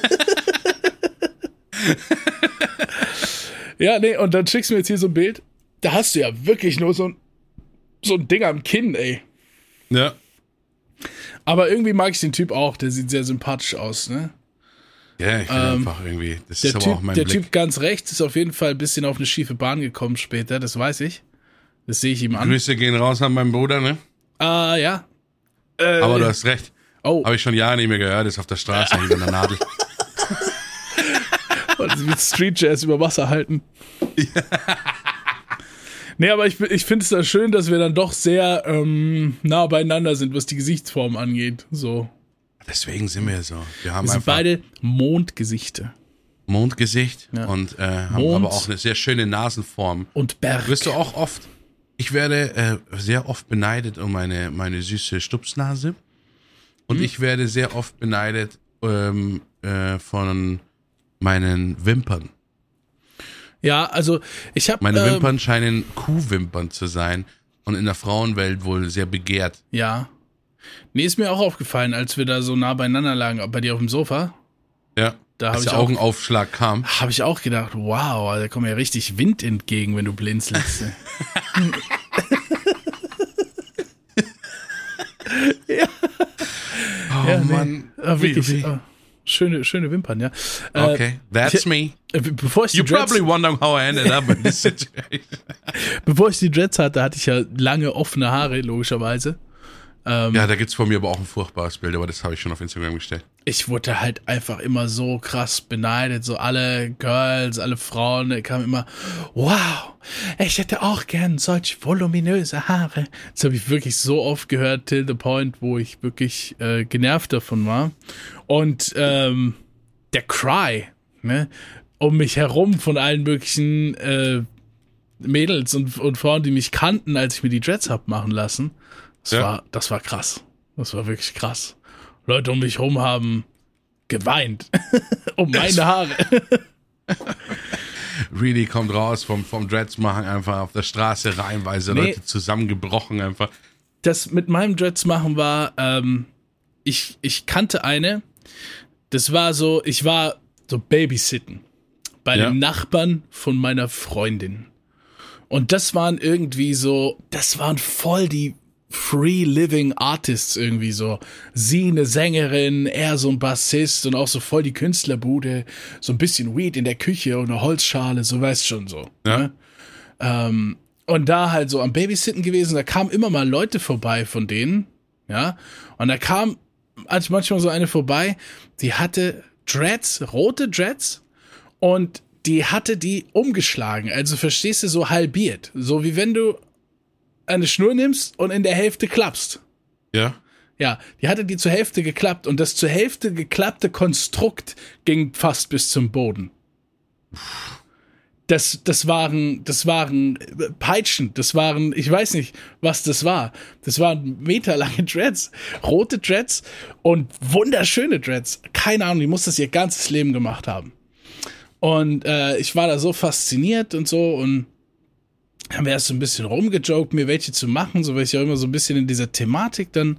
Ja, nee, und dann schickst du mir jetzt hier so ein Bild. Da hast du ja wirklich nur so ein, so ein Ding am Kinn, ey. Ja. Aber irgendwie mag ich den Typ auch, der sieht sehr sympathisch aus, ne? Ja, ich bin Ähm, einfach irgendwie, das Der, ist aber typ, auch mein der Blick. Typ ganz rechts ist auf jeden Fall ein bisschen auf eine schiefe Bahn gekommen später, das weiß ich. Das sehe ich ihm an. Grüße gehen raus an meinen Bruder, ne? Ah, ja. Äh, Aber du hast recht. Oh, Habe ich schon Jahre nicht mehr gehört, ist auf der Straße hinter der Nadel. weil sie mit Street Jazz über Wasser halten. Nee, aber ich, ich finde es da schön, dass wir dann doch sehr ähm, nah beieinander sind, was die Gesichtsform angeht. So. Deswegen sind wir so. Wir haben Wir sind einfach beide Mondgesichte. Mondgesicht Ja. und äh, haben Mond. aber auch eine sehr schöne Nasenform. Und Berg. Wirst du auch oft, ich werde äh, sehr oft beneidet um meine, meine süße Stupsnase und Hm. ich werde sehr oft beneidet ähm, äh, von meinen Wimpern. Ja, also ich habe Meine ähm, Wimpern scheinen Kuhwimpern zu sein und in der Frauenwelt wohl sehr begehrt. Ja. Nee, ist mir auch aufgefallen, als wir da so nah beieinander lagen, bei dir auf dem Sofa. Ja, Da hab als ich der auch- Augenaufschlag kam. Habe ich auch gedacht, wow, da kommt ja richtig Wind entgegen, wenn du blinzelst. Oh Ja, nee. Mann, Ah, wirklich. Wie, wie? ah, schöne, schöne Wimpern, ja. Äh, Okay, that's ich- me. äh, bevor ich die You Dreads, probably wondering how I ended up in this situation. bevor ich die Dreads hatte, hatte ich ja lange offene Haare, logischerweise. Ähm, Ja, da gibt's von mir aber auch ein furchtbares Bild, aber das habe ich schon auf Instagram gestellt. Ich wurde halt einfach immer so krass beneidet, so alle Girls, alle Frauen, da kam immer, wow, ich hätte auch gern solch voluminöse Haare. Das habe ich wirklich so oft gehört, till the point, wo ich wirklich äh, genervt davon war. Und ähm, der Cry, ne, um mich herum von allen möglichen äh, Mädels und, und Frauen, die mich kannten, als ich mir die Dreads hab machen lassen, das, Ja. war, das war krass. Das war wirklich krass. Leute um mich rum haben geweint um meine Haare. Really kommt raus vom, vom Dreads machen, einfach auf der Straße reihenweise Nee. Leute zusammengebrochen einfach. Das mit meinem Dreads machen war, ähm, ich, ich kannte eine, das war so, ich war so Babysitten bei Ja. den Nachbarn von meiner Freundin. Und das waren irgendwie so, das waren voll die Free Living Artists irgendwie so. Sie eine Sängerin, er so ein Bassist und auch so voll die Künstlerbude, so ein bisschen Weed in der Küche und eine Holzschale, so weißt schon so. Ja. Ne? Ähm, und da halt so am Babysitten gewesen, da kamen immer mal Leute vorbei von denen, ja, und da kam als manchmal so eine vorbei, die hatte Dreads, rote Dreads und die hatte die umgeschlagen, also verstehst du, so halbiert, so wie wenn du eine Schnur nimmst und in der Hälfte klappst. Ja. Ja, die hatte die zur Hälfte geklappt und das zur Hälfte geklappte Konstrukt ging fast bis zum Boden. Das, das waren, das waren Peitschen, das waren, ich weiß nicht, was das war. Das waren meterlange Dreads, rote Dreads und wunderschöne Dreads. Keine Ahnung, die muss das ihr ganzes Leben gemacht haben. Und äh, ich war da so fasziniert und so und haben wir erst so ein bisschen rumgejoked, mir welche zu machen, so weil ich ja immer so ein bisschen in dieser Thematik dann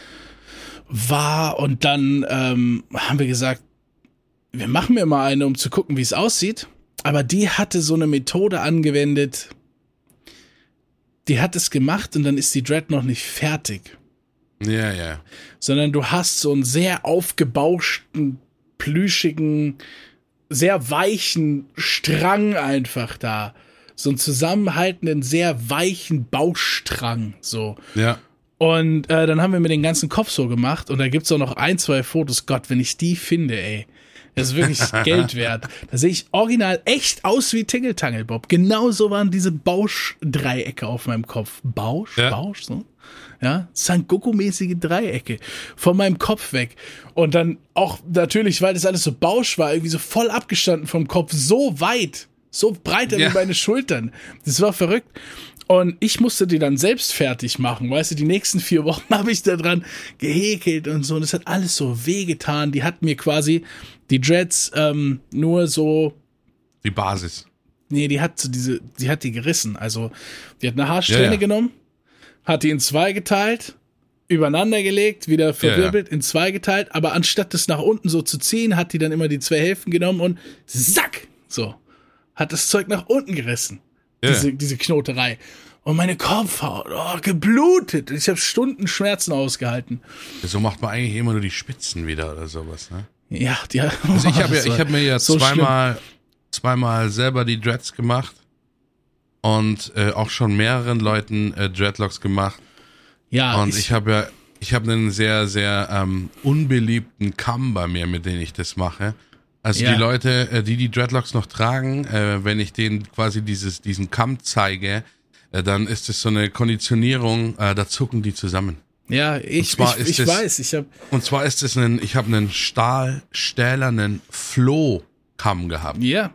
war. Und dann ähm, haben wir gesagt, wir machen mir mal eine, um zu gucken, wie es aussieht. Aber die hatte so eine Methode angewendet, die hat es gemacht und dann ist die Dread noch nicht fertig. Ja, ja. Sondern du hast so einen sehr aufgebauschten, plüschigen, sehr weichen Strang einfach da. So einen zusammenhaltenden, sehr weichen Baustrang, so. Ja. Und äh, dann haben wir mir den ganzen Kopf so gemacht und da gibt's auch noch ein, zwei Fotos. Gott, wenn ich die finde, ey. Das ist wirklich Geld wert. Da sehe ich original echt aus wie Tingle Tangle Bob. Genauso waren diese Bausch-Dreiecke auf meinem Kopf. Bausch? Ja. Bausch, so? Ja, Sankt Goku-mäßige Dreiecke von meinem Kopf weg. Und dann auch natürlich, weil das alles so Bausch war, irgendwie so voll abgestanden vom Kopf, so weit, so breiter ja. wie meine Schultern. Das war verrückt. Und ich musste die dann selbst fertig machen. Weißt du, die nächsten vier Wochen habe ich da dran gehäkelt und so. Und das hat alles so wehgetan. Die hat mir quasi die Dreads ähm, nur so... Die Basis. Nee, die hat so diese, die hat die gerissen. Also, die hat eine Haarsträhne ja, ja. genommen, hat die in zwei geteilt, übereinander gelegt, wieder verwirbelt, ja, ja. in zwei geteilt. Aber anstatt das nach unten so zu ziehen, hat die dann immer die zwei Hälften genommen und zack, so, hat das Zeug nach unten gerissen. Ja. Diese, diese Knoterei. Und meine Kopfhaut, oh, geblutet. Ich habe Stunden Schmerzen ausgehalten. So macht man eigentlich immer nur die Spitzen wieder oder sowas, ne? Ja, die, oh, also ich habe ja, ich habe mir ja so zweimal, schlimm. zweimal selber die Dreads gemacht und äh, auch schon mehreren Leuten äh, Dreadlocks gemacht. Ja. Und ich, ich habe ja, ich habe einen sehr, sehr ähm, unbeliebten Kamm bei mir, mit dem ich das mache. Also ja. die Leute, äh, die die Dreadlocks noch tragen, äh, wenn ich denen quasi dieses, diesen Kamm zeige, äh, dann ist es so eine Konditionierung, äh, da zucken die zusammen. Ja, ich, ich, ich es, weiß, ich habe und zwar ist es ein, ich habe einen stahlstählernen Flohkamm gehabt. Ja.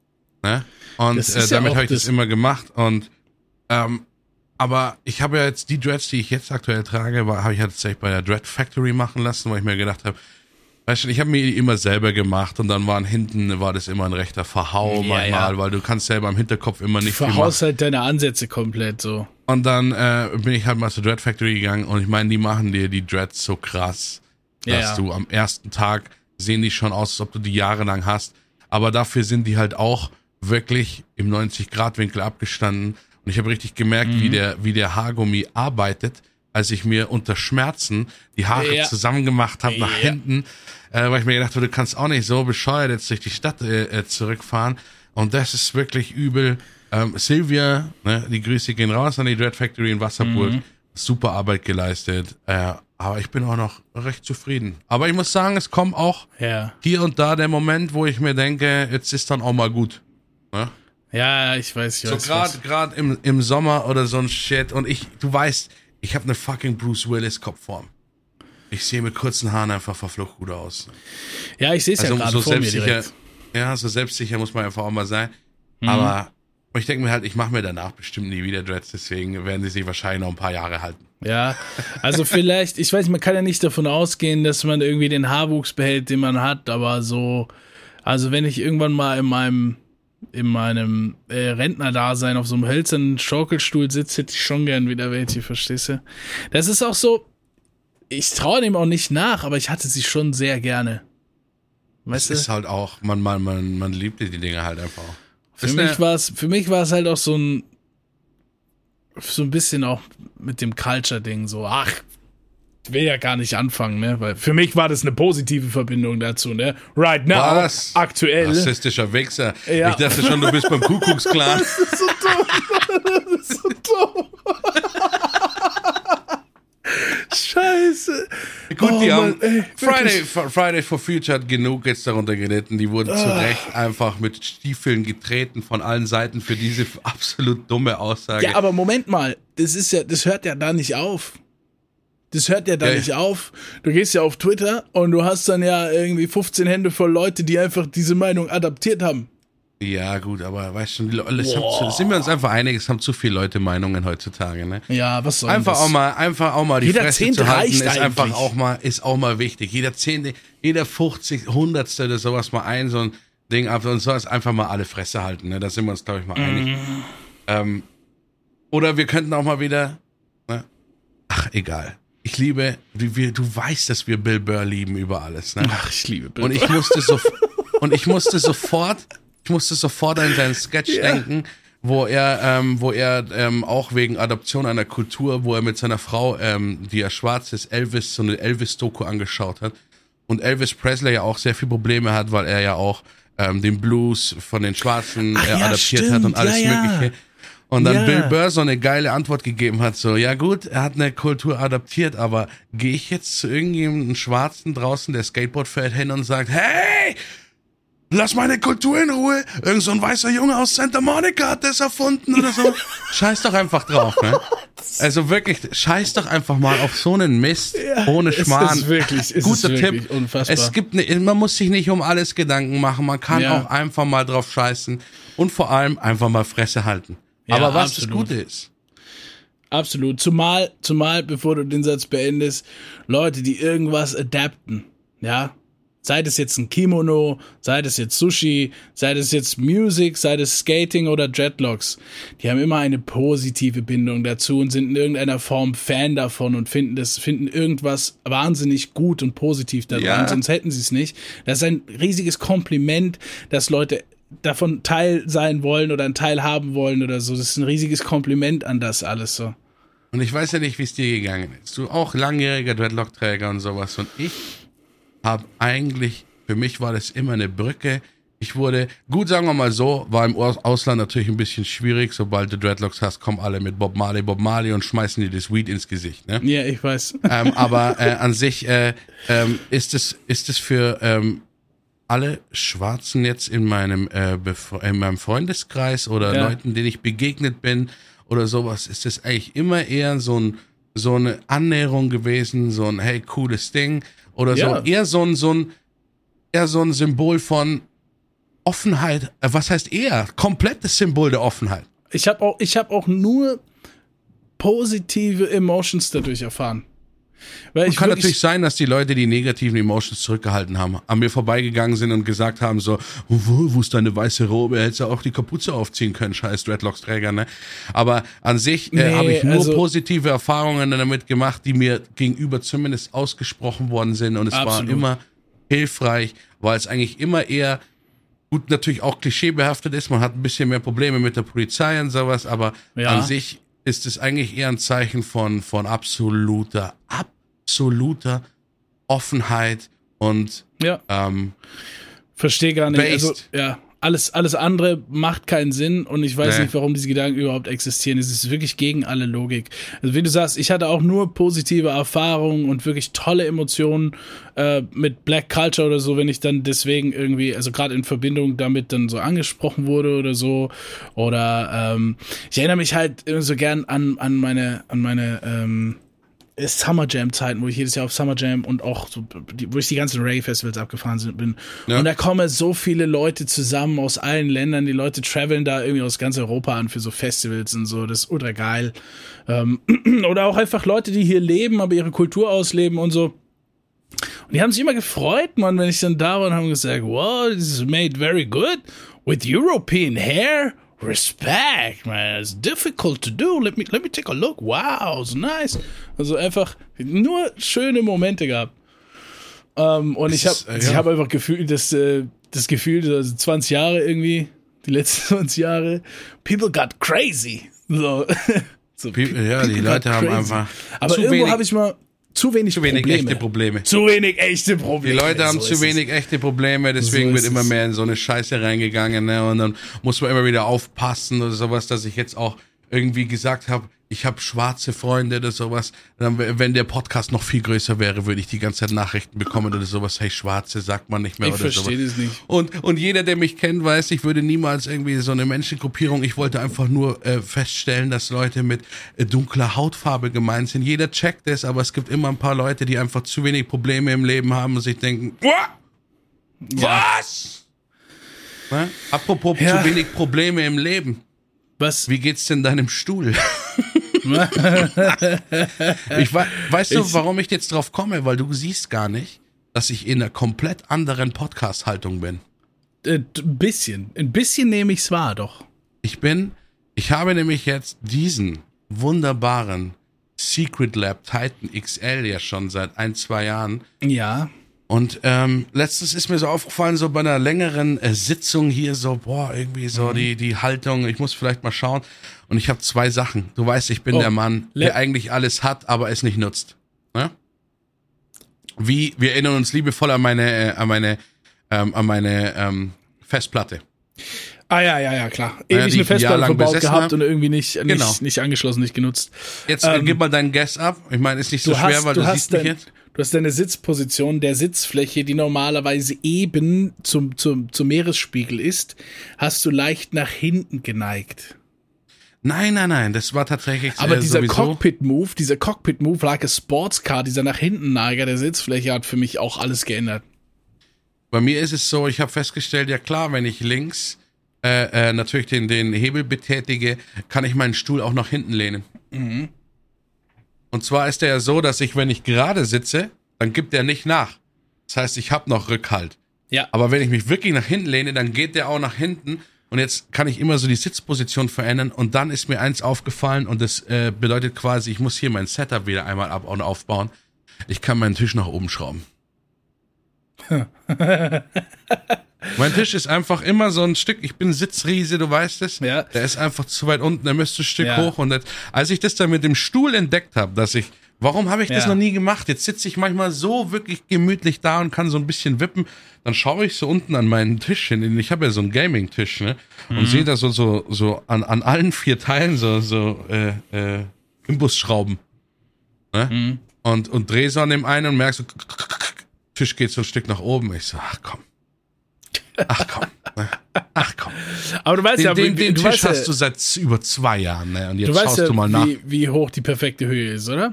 Ne? Und äh, damit ja habe ich das, das immer gemacht und ähm, aber ich habe ja jetzt die Dreads, die ich jetzt aktuell trage, habe ich ja tatsächlich bei der Dread Factory machen lassen, weil ich mir gedacht habe, weißt du, ich habe mir die immer selber gemacht und dann waren hinten, war das immer ein rechter Verhau ja, manchmal, ja. weil du kannst selber im Hinterkopf immer nicht viel machen. Du verhaust halt deine Ansätze komplett so. Und dann äh, bin ich halt mal zur Dread Factory gegangen und ich meine, die machen dir die Dreads so krass, dass ja, ja. du am ersten Tag sehen die schon aus, als ob du die jahrelang hast, aber dafür sind die halt auch wirklich im neunzig Grad Winkel abgestanden und ich habe richtig gemerkt, mhm. wie der wie der Haargummi arbeitet, als ich mir unter Schmerzen die Haare ja. zusammen gemacht habe nach ja. hinten, äh, weil ich mir gedacht habe, du kannst auch nicht so bescheuert jetzt durch die Stadt äh, zurückfahren. Und das ist wirklich übel. Ähm, Silvia, ne, die Grüße gehen raus an die Dread Factory in Wasserburg. Mhm. Super Arbeit geleistet. Äh, aber ich bin auch noch recht zufrieden. Aber ich muss sagen, es kommt auch ja. hier und da der Moment, wo ich mir denke, jetzt ist dann auch mal gut. Ne? Ja, ich weiß, ich so weiß. So gerade gerade im, im Sommer oder so ein Shit. Und ich, du weißt, ich habe eine fucking Bruce Willis Kopfform. Ich sehe mit kurzen Haaren einfach verflucht gut aus. Ja, ich sehe es also ja gerade so vor mir direkt. Ja, so selbstsicher muss man einfach auch mal sein. Mhm. Aber ich denke mir halt, ich mache mir danach bestimmt nie wieder Dreads, deswegen werden die sich wahrscheinlich noch ein paar Jahre halten. Ja, also vielleicht, ich weiß, man kann ja nicht davon ausgehen, dass man irgendwie den Haarwuchs behält, den man hat, aber so, also wenn ich irgendwann mal in meinem in meinem äh, Rentnerdasein auf so einem hölzernen Schaukelstuhl sitze, hätte ich schon gern wieder welche, verstehst du? Das ist auch so, ich traue dem auch nicht nach, aber ich hatte sie schon sehr gerne. Weißt das du? Ist halt auch, man, man, man, man liebt die Dinge halt einfach. Für mich war es, für mich war es halt auch so ein, so ein bisschen auch mit dem Culture-Ding so, ach, ich will ja gar nicht anfangen, ne, weil für mich war das eine positive Verbindung dazu, ne, right now, was? Aktuell. Rassistischer Wichser. Ja. Ich dachte schon, du bist beim Kuckucksklan. Das ist so dumm, das ist so dumm. Scheiße. Gut, oh, die haben Mann, ey, Friday, Friday for Future hat genug jetzt darunter gelitten. Die wurden oh. zu Recht einfach mit Stiefeln getreten von allen Seiten für diese absolut dumme Aussage. Ja, aber Moment mal, das ist ja, das hört ja da nicht auf. Das hört ja da ja. nicht auf. Du gehst ja auf Twitter und du hast dann ja irgendwie fünfzehn Hände voll Leute, die einfach diese Meinung adaptiert haben. Ja, gut, aber weißt du, zu, sind wir uns einfach einig, es haben zu viele Leute Meinungen heutzutage, ne? Ja, was soll einfach das? Auch mal, einfach auch mal die Jeder Fresse Zehnte zu halten, ist eigentlich. einfach auch mal, ist auch mal wichtig. Jeder Zehnte, jeder fünfzig, Hundertste oder sowas mal ein, so ein Ding ab und soll es einfach mal alle Fresse halten, ne? Da sind wir uns, glaube ich, mal einig. Mm. Ähm, oder wir könnten auch mal wieder, ne? Ach, egal. Ich liebe, wir, du weißt, dass wir Bill Burr lieben über alles, ne? Ach, ich liebe Bill und ich musste so, und ich musste sofort, ich musste sofort an seinen Sketch yeah. denken, wo er, ähm, wo er ähm, auch wegen Adoption einer Kultur, wo er mit seiner Frau, ähm, die ja schwarz ist, Elvis, so eine Elvis-Doku angeschaut hat. Und Elvis Presley ja auch sehr viele Probleme hat, weil er ja auch ähm, den Blues von den Schwarzen Ach, äh, ja, adaptiert stimmt. hat und alles ja, ja. Mögliche. Und dann ja. Bill Burr so eine geile Antwort gegeben hat, so, ja gut, er hat eine Kultur adaptiert, aber gehe ich jetzt zu irgendjemandem Schwarzen draußen, der Skateboard fährt, hin und sagt, hey, lass meine Kultur in Ruhe. Irgend so ein weißer Junge aus Santa Monica hat das erfunden oder so. Scheiß doch einfach drauf, ne? Also wirklich, scheiß doch einfach mal auf so einen Mist, ja, ohne Schmarrn. Es ist wirklich, es Guter ist wirklich Tipp. Unfassbar. Es gibt ne, man muss sich nicht um alles Gedanken machen, man kann ja. auch einfach mal drauf scheißen und vor allem einfach mal Fresse halten. Ja, aber was absolut. das Gute ist. Absolut. Zumal, zumal, bevor du den Satz beendest, Leute, die irgendwas adapten, ja, sei das jetzt ein Kimono, sei das jetzt Sushi, sei das jetzt Music, sei das Skating oder Dreadlocks, die haben immer eine positive Bindung dazu und sind in irgendeiner Form Fan davon und finden das, finden irgendwas wahnsinnig gut und positiv daran, ja. sonst hätten sie es nicht. Das ist ein riesiges Kompliment, dass Leute davon Teil sein wollen oder einen Teil haben wollen oder so. Das ist ein riesiges Kompliment an das alles so. Und ich weiß ja nicht, wie es dir gegangen ist. Du auch langjähriger Dreadlock-Träger und sowas. Und ich habe eigentlich, für mich war das immer eine Brücke. Ich wurde, gut sagen wir mal so, war im Ausland natürlich ein bisschen schwierig. Sobald du Dreadlocks hast, kommen alle mit Bob Marley, Bob Marley und schmeißen dir das Weed ins Gesicht. Ne? Ja, ich weiß. Ähm, aber äh, an sich äh, ähm, ist es ist es für ähm, alle Schwarzen jetzt in meinem äh, Bef- in meinem Freundeskreis oder ja. Leuten, denen ich begegnet bin oder sowas, ist es eigentlich immer eher so ein so eine Annäherung gewesen, so ein hey cooles Ding oder ja. so eher so ein so ein eher so ein Symbol von Offenheit. Äh, was heißt eher komplettes Symbol der Offenheit? Ich habe auch ich habe auch nur positive Emotions dadurch erfahren. Weil es kann natürlich sein, dass die Leute die negativen Emotions zurückgehalten haben, an mir vorbeigegangen sind und gesagt haben so, wo, wo ist deine weiße Robe, hättest du auch die Kapuze aufziehen können, scheiß Dreadlocks-Träger, ne? Aber an sich äh, nee, habe ich nur also, positive Erfahrungen damit gemacht, die mir gegenüber zumindest ausgesprochen worden sind und es absolut. war immer hilfreich, weil es eigentlich immer eher gut natürlich auch klischeebehaftet ist, man hat ein bisschen mehr Probleme mit der Polizei und sowas, aber ja. an sich ist es eigentlich eher ein Zeichen von, von absoluter, absoluter Offenheit und ja. ähm, verstehe gar nicht. Based. Also ja, alles, alles andere macht keinen Sinn und ich weiß nee. nicht, warum diese Gedanken überhaupt existieren. Es ist wirklich gegen alle Logik. Also wie du sagst, ich hatte auch nur positive Erfahrungen und wirklich tolle Emotionen äh, mit Black Culture oder so, wenn ich dann deswegen irgendwie, also gerade in Verbindung damit dann so angesprochen wurde oder so. Oder ähm, ich erinnere mich halt immer so gern an, an meine, an meine ähm, Summer Jam Zeiten, wo ich jedes Jahr auf Summer Jam und auch so, die, wo ich die ganzen Reggae Festivals abgefahren bin. Ja. Und da kommen so viele Leute zusammen aus allen Ländern. Die Leute traveln da irgendwie aus ganz Europa an für so Festivals und so. Das ist ultra geil. Ähm, oder auch einfach Leute, die hier leben, aber ihre Kultur ausleben und so. Und die haben sich immer gefreut, man, wenn ich dann da war und haben gesagt, wow, this is made very good with European hair. Respect, man, it's difficult to do. Let me, let me take a look. Wow, so nice. Also einfach nur schöne Momente gehabt. Ähm, und ich habe äh, ja. ich habe einfach gefühlt, dass äh, das Gefühl, also zwanzig Jahre irgendwie, die letzten zwanzig Jahre, people got crazy. So, so people, ja, die Leute haben einfach. Aber irgendwo habe ich mal zu wenig, zu wenig Probleme. echte Probleme. Zu wenig echte Probleme. Die Leute haben so zu wenig es. echte Probleme, deswegen so wird immer mehr in so eine Scheiße reingegangen, ne? Und dann muss man immer wieder aufpassen oder sowas, dass ich jetzt auch irgendwie gesagt habe, ich habe schwarze Freunde oder sowas. Dann, wenn der Podcast noch viel größer wäre, würde ich die ganze Zeit Nachrichten bekommen oder sowas. Hey, Schwarze sagt man nicht mehr ich oder sowas. Ich verstehe das nicht. Und, und jeder, der mich kennt, weiß, ich würde niemals irgendwie so eine Menschengruppierung, ich wollte einfach nur äh, feststellen, dass Leute mit äh, dunkler Hautfarbe gemeint sind. Jeder checkt das, aber es gibt immer ein paar Leute, die einfach zu wenig Probleme im Leben haben und sich denken, ja. was? Na? Apropos ja. zu wenig Probleme im Leben. Was? Wie geht's denn deinem Stuhl? ich we- Weißt du, warum ich jetzt drauf komme? Weil du siehst gar nicht, dass ich in einer komplett anderen Podcast-Haltung bin. Äh, ein bisschen. Ein bisschen nehme ich's wahr, doch. Ich bin, ich habe nämlich jetzt diesen wunderbaren Secret Lab Titan X L ja schon seit ein, zwei Jahren. Ja. Und ähm, letztens ist mir so aufgefallen, so bei einer längeren äh, Sitzung hier so, boah, irgendwie so mhm. die die Haltung, ich muss vielleicht mal schauen. Und ich habe zwei Sachen. Du weißt, ich bin oh, der Mann, le- der eigentlich alles hat, aber es nicht nutzt. Ne? Wie, wir erinnern uns liebevoll an meine, äh, an meine, ähm, an meine ähm, Festplatte. Ah ja, ja, ja, klar. Ewig ja, eine Festplatte verbaut gehabt hab. und irgendwie nicht, nicht, genau. nicht angeschlossen, nicht genutzt. Jetzt ähm, gib mal deinen Guess ab. Ich meine, ist nicht so schwer, hast, weil du, du siehst mich dein, jetzt. Du hast deine Sitzposition der Sitzfläche, die normalerweise eben zum, zum, zum Meeresspiegel ist, hast du leicht nach hinten geneigt. Nein, nein, nein, das war tatsächlich Aber äh, dieser sowieso. Cockpit-Move, dieser Cockpit-Move, like a Sportscar, dieser nach hinten Neiger der Sitzfläche hat für mich auch alles geändert. Bei mir ist es so, ich habe festgestellt, ja klar, wenn ich links äh, äh, natürlich den, den Hebel betätige, kann ich meinen Stuhl auch nach hinten lehnen. Mhm. Und zwar ist der ja so, dass ich, wenn ich gerade sitze, dann gibt der nicht nach. Das heißt, ich habe noch Rückhalt. Ja. Aber wenn ich mich wirklich nach hinten lehne, dann geht der auch nach hinten. Und jetzt kann ich immer so die Sitzposition verändern. Und dann ist mir eins aufgefallen und das äh, bedeutet quasi, ich muss hier mein Setup wieder einmal ab- und aufbauen. Ich kann meinen Tisch nach oben schrauben. Mein Tisch ist einfach immer so ein Stück, ich bin Sitzriese, du weißt es. Ja. Der ist einfach zu weit unten, der müsste ein Stück Ja. hoch. Und das, als ich das dann mit dem Stuhl entdeckt habe, dass ich, warum habe ich das Ja. noch nie gemacht? Jetzt sitze ich manchmal so wirklich gemütlich da und kann so ein bisschen wippen. Dann schaue ich so unten an meinen Tisch hin. Ich habe ja so einen Gaming-Tisch, ne? Und Mhm. sehe da so, so, so an, an allen vier Teilen so, so äh, äh, Imbusschrauben. Ne? Mhm. Und, und drehe so an dem einen und merke so, Tisch geht so ein Stück nach oben. Ich so, ach komm. Ach komm. ne? Ach komm. Aber du weißt Den, ja, den, wie, den du Tisch weißt ja, hast du seit über zwei Jahren, ne? Und jetzt du weißt schaust ja du mal nach. wie, wie hoch die perfekte Höhe ist, oder?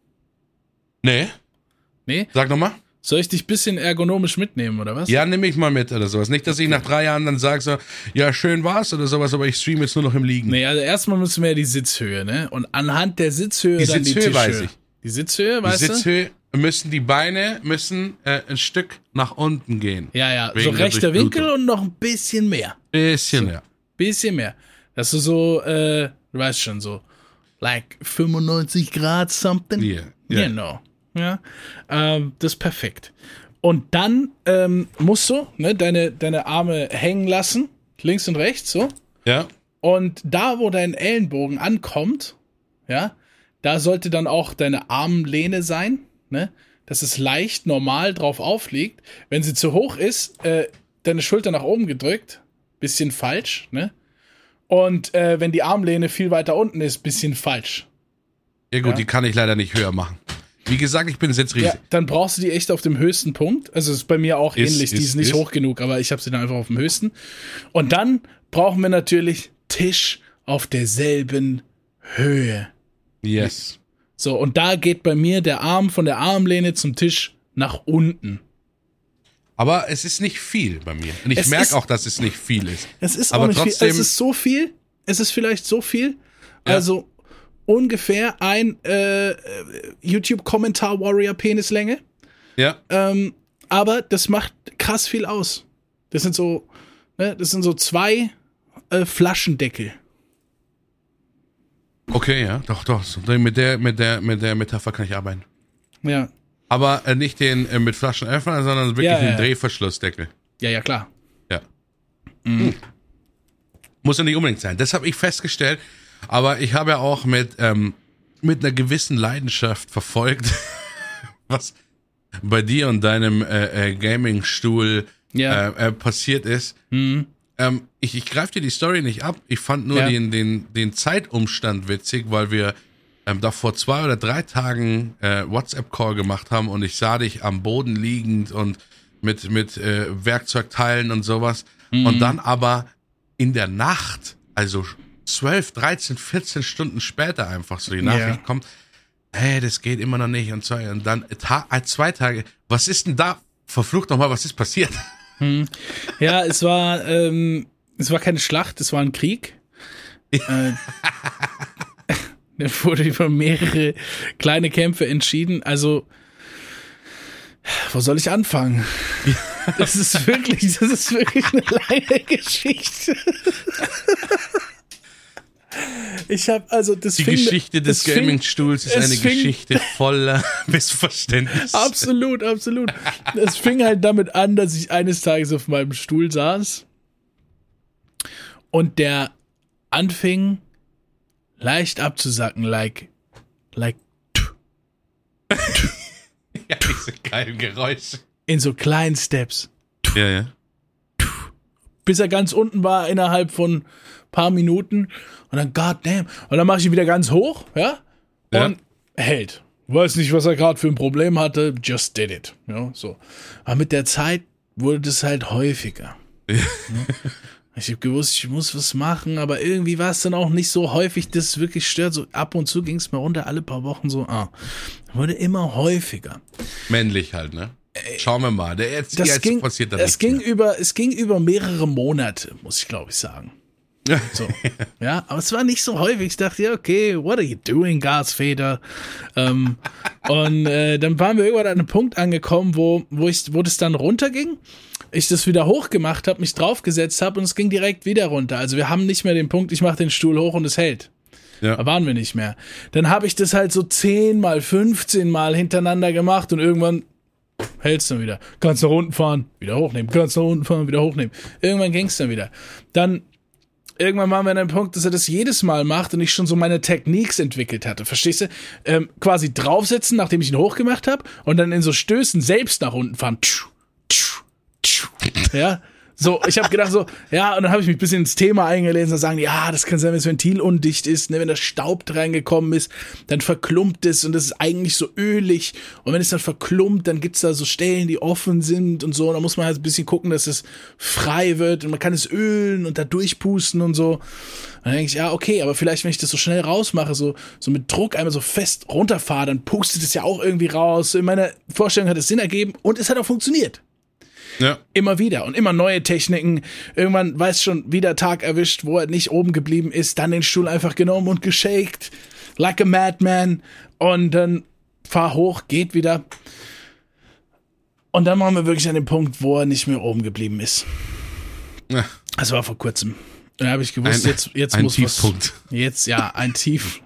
Nee? Nee? Sag nochmal. Soll ich dich ein bisschen ergonomisch mitnehmen, oder was? Ja, nimm mich mal mit oder sowas. Nicht, dass ich nach drei Jahren dann sage so, ja, schön war's oder sowas, aber ich streame jetzt nur noch im Liegen. Nee, also erstmal müssen wir ja die Sitzhöhe, ne? Und anhand der Sitzhöhe Die dann Sitzhöhe die Tischhöhe. weiß ich. Die Sitzhöhe, Die weißt du? Sitzhöhe müssen, die Beine müssen äh, ein Stück nach unten gehen. Ja, ja, Wegen so der rechter Durchblutung. Winkel und noch ein bisschen mehr. Bisschen, ja. Bisschen mehr. Dass du so, äh, du weißt schon, so, like fünfundneunzig Grad something. Yeah, yeah. Genau. Ja, ähm, das ist perfekt. Und dann ähm, musst du ne, deine, deine Arme hängen lassen, links und rechts, so. Ja. Und da, wo dein Ellenbogen ankommt, ja, da sollte dann auch deine Armlehne sein, ne, dass es leicht normal drauf aufliegt. Wenn sie zu hoch ist, äh, deine Schulter nach oben gedrückt, bisschen falsch, ne? Und äh, wenn die Armlehne viel weiter unten ist, bisschen falsch. Ja gut, Ja. die kann ich leider nicht höher machen. Wie gesagt, ich bin Sitzriese. Ja, dann brauchst du die echt auf dem höchsten Punkt. Also ist bei mir auch Ist, ähnlich, die ist, ist nicht ist. hoch genug, aber ich habe sie dann einfach auf dem höchsten. Und dann brauchen wir natürlich Tisch auf derselben Höhe. Yes. So, und da geht bei mir der Arm von der Armlehne zum Tisch nach unten. Aber es ist nicht viel bei mir. Und ich Es ist- merke auch, dass es nicht viel ist. Es ist Aber auch nicht trotzdem- viel. Es ist so viel. Es ist vielleicht so viel. Ja. Also ungefähr ein äh, YouTube-Kommentar-Warrior-Penislänge. Ja. Ähm, aber das macht krass viel aus. Das sind so, ne, das sind so zwei äh, Flaschendeckel. Okay, ja. Doch, doch. So, mit der, mit der, mit der Metapher kann ich arbeiten. Ja. Aber äh, nicht den äh, mit Flaschenöffner, sondern wirklich Ja, ja, den ja. Drehverschlussdeckel. Ja, ja, klar. Ja. Hm. Muss ja nicht unbedingt sein. Das habe ich festgestellt. Aber ich habe ja auch mit, ähm, mit einer gewissen Leidenschaft verfolgt, was bei dir und deinem äh, äh, Gaming-Stuhl Ja. äh, äh, passiert ist. Mhm. Ähm, ich ich greife dir die Story nicht ab. Ich fand nur Ja. den, den, den Zeitumstand witzig, weil wir ähm, da vor zwei oder drei Tagen äh, WhatsApp-Call gemacht haben und ich sah dich am Boden liegend und mit, mit äh, Werkzeugteilen und sowas. Mhm. Und dann aber in der Nacht, also zwölf, dreizehn, vierzehn Stunden später einfach so die Nachricht Ja. kommt, hey, das geht immer noch nicht und so. Und dann ta- äh, zwei Tage, was ist denn da? Verflucht nochmal, was ist passiert? Ja, es war, ähm, es war keine Schlacht, es war ein Krieg. äh, der wurde über mehrere kleine Kämpfe entschieden. Also, wo soll ich anfangen? Das ist wirklich, das ist wirklich eine lange Geschichte. Ich habe also das Die fing, Geschichte des es fing- Gaming-Stuhls ist es eine fing- Geschichte voller Missverständnisse. Absolut, absolut. Es fing halt damit an, dass ich eines Tages auf meinem Stuhl saß und der anfing leicht abzusacken, like, like Ja, diese geilen Geräusche. in so kleinen Steps. Ja, ja. Bis er ganz unten war innerhalb von paar Minuten und dann goddamn. Und dann mache ich ihn wieder ganz hoch, ja, Ja. und hält. weiß nicht, was er gerade für ein Problem hatte, just did it. Ja, so. Aber mit der Zeit wurde das halt häufiger. Ja. Ich habe gewusst, ich muss was machen, aber irgendwie war es dann auch nicht so häufig, dass es wirklich stört. So ab und zu ging es mal runter, alle paar Wochen so, ah. Wurde immer häufiger. Männlich halt, ne? Schauen wir mal. Der jetzt, das jetzt ging, passiert da es ging mehr. über, es ging über mehrere Monate, muss ich glaube ich sagen. So. Ja, aber es war nicht so häufig. Ich dachte, ja, okay, what are you doing, Gasfeder? ähm, und äh, dann waren wir irgendwann an einem Punkt angekommen, wo, wo, ich, wo das dann runterging. Ich das wieder hochgemacht habe, mich draufgesetzt habe und es ging direkt wieder runter. Also wir haben nicht mehr den Punkt, ich mache den Stuhl hoch und es hält. Ja. Da waren wir nicht mehr. Dann habe ich das halt so zehn mal, fünfzehn mal hintereinander gemacht und irgendwann hält's dann wieder. Kannst nach unten fahren, wieder hochnehmen. Kannst nach unten fahren, wieder hochnehmen. Irgendwann ging's dann wieder. Dann irgendwann waren wir an einem Punkt, dass er das jedes Mal macht und ich schon so meine Techniques entwickelt hatte. Verstehst du? Ähm, quasi draufsetzen, nachdem ich ihn hochgemacht habe und dann in so Stößen selbst nach unten fahren. Ja, so, ich habe gedacht so, ja, und dann habe ich mich ein bisschen ins Thema eingelesen und sagen, ja, das kann sein, wenn das Ventil undicht ist, ne, wenn da Staub reingekommen ist, dann verklumpt es und das ist eigentlich so ölig und wenn es dann verklumpt, dann gibt's da so Stellen, die offen sind und so, und da muss man halt ein bisschen gucken, dass es frei wird und man kann es ölen und da durchpusten und so. Und dann denke ich, ja, okay, aber vielleicht, wenn ich das so schnell rausmache, so, so mit Druck einmal so fest runterfahre, dann pustet es ja auch irgendwie raus. In meiner Vorstellung hat es Sinn ergeben und es hat auch funktioniert. Ja. Immer wieder und immer neue Techniken. Irgendwann weiß schon, wieder Tag erwischt, wo er nicht oben geblieben ist, dann den Stuhl einfach genommen und geshakt, like a madman, und dann fahr hoch, geht wieder. Und dann waren wir wirklich an dem Punkt, wo er nicht mehr oben geblieben ist. Ja. Das war vor kurzem. Da habe ich gewusst, ein, jetzt, jetzt ein muss Tiefpunkt. was. Jetzt, ja, ein Tief.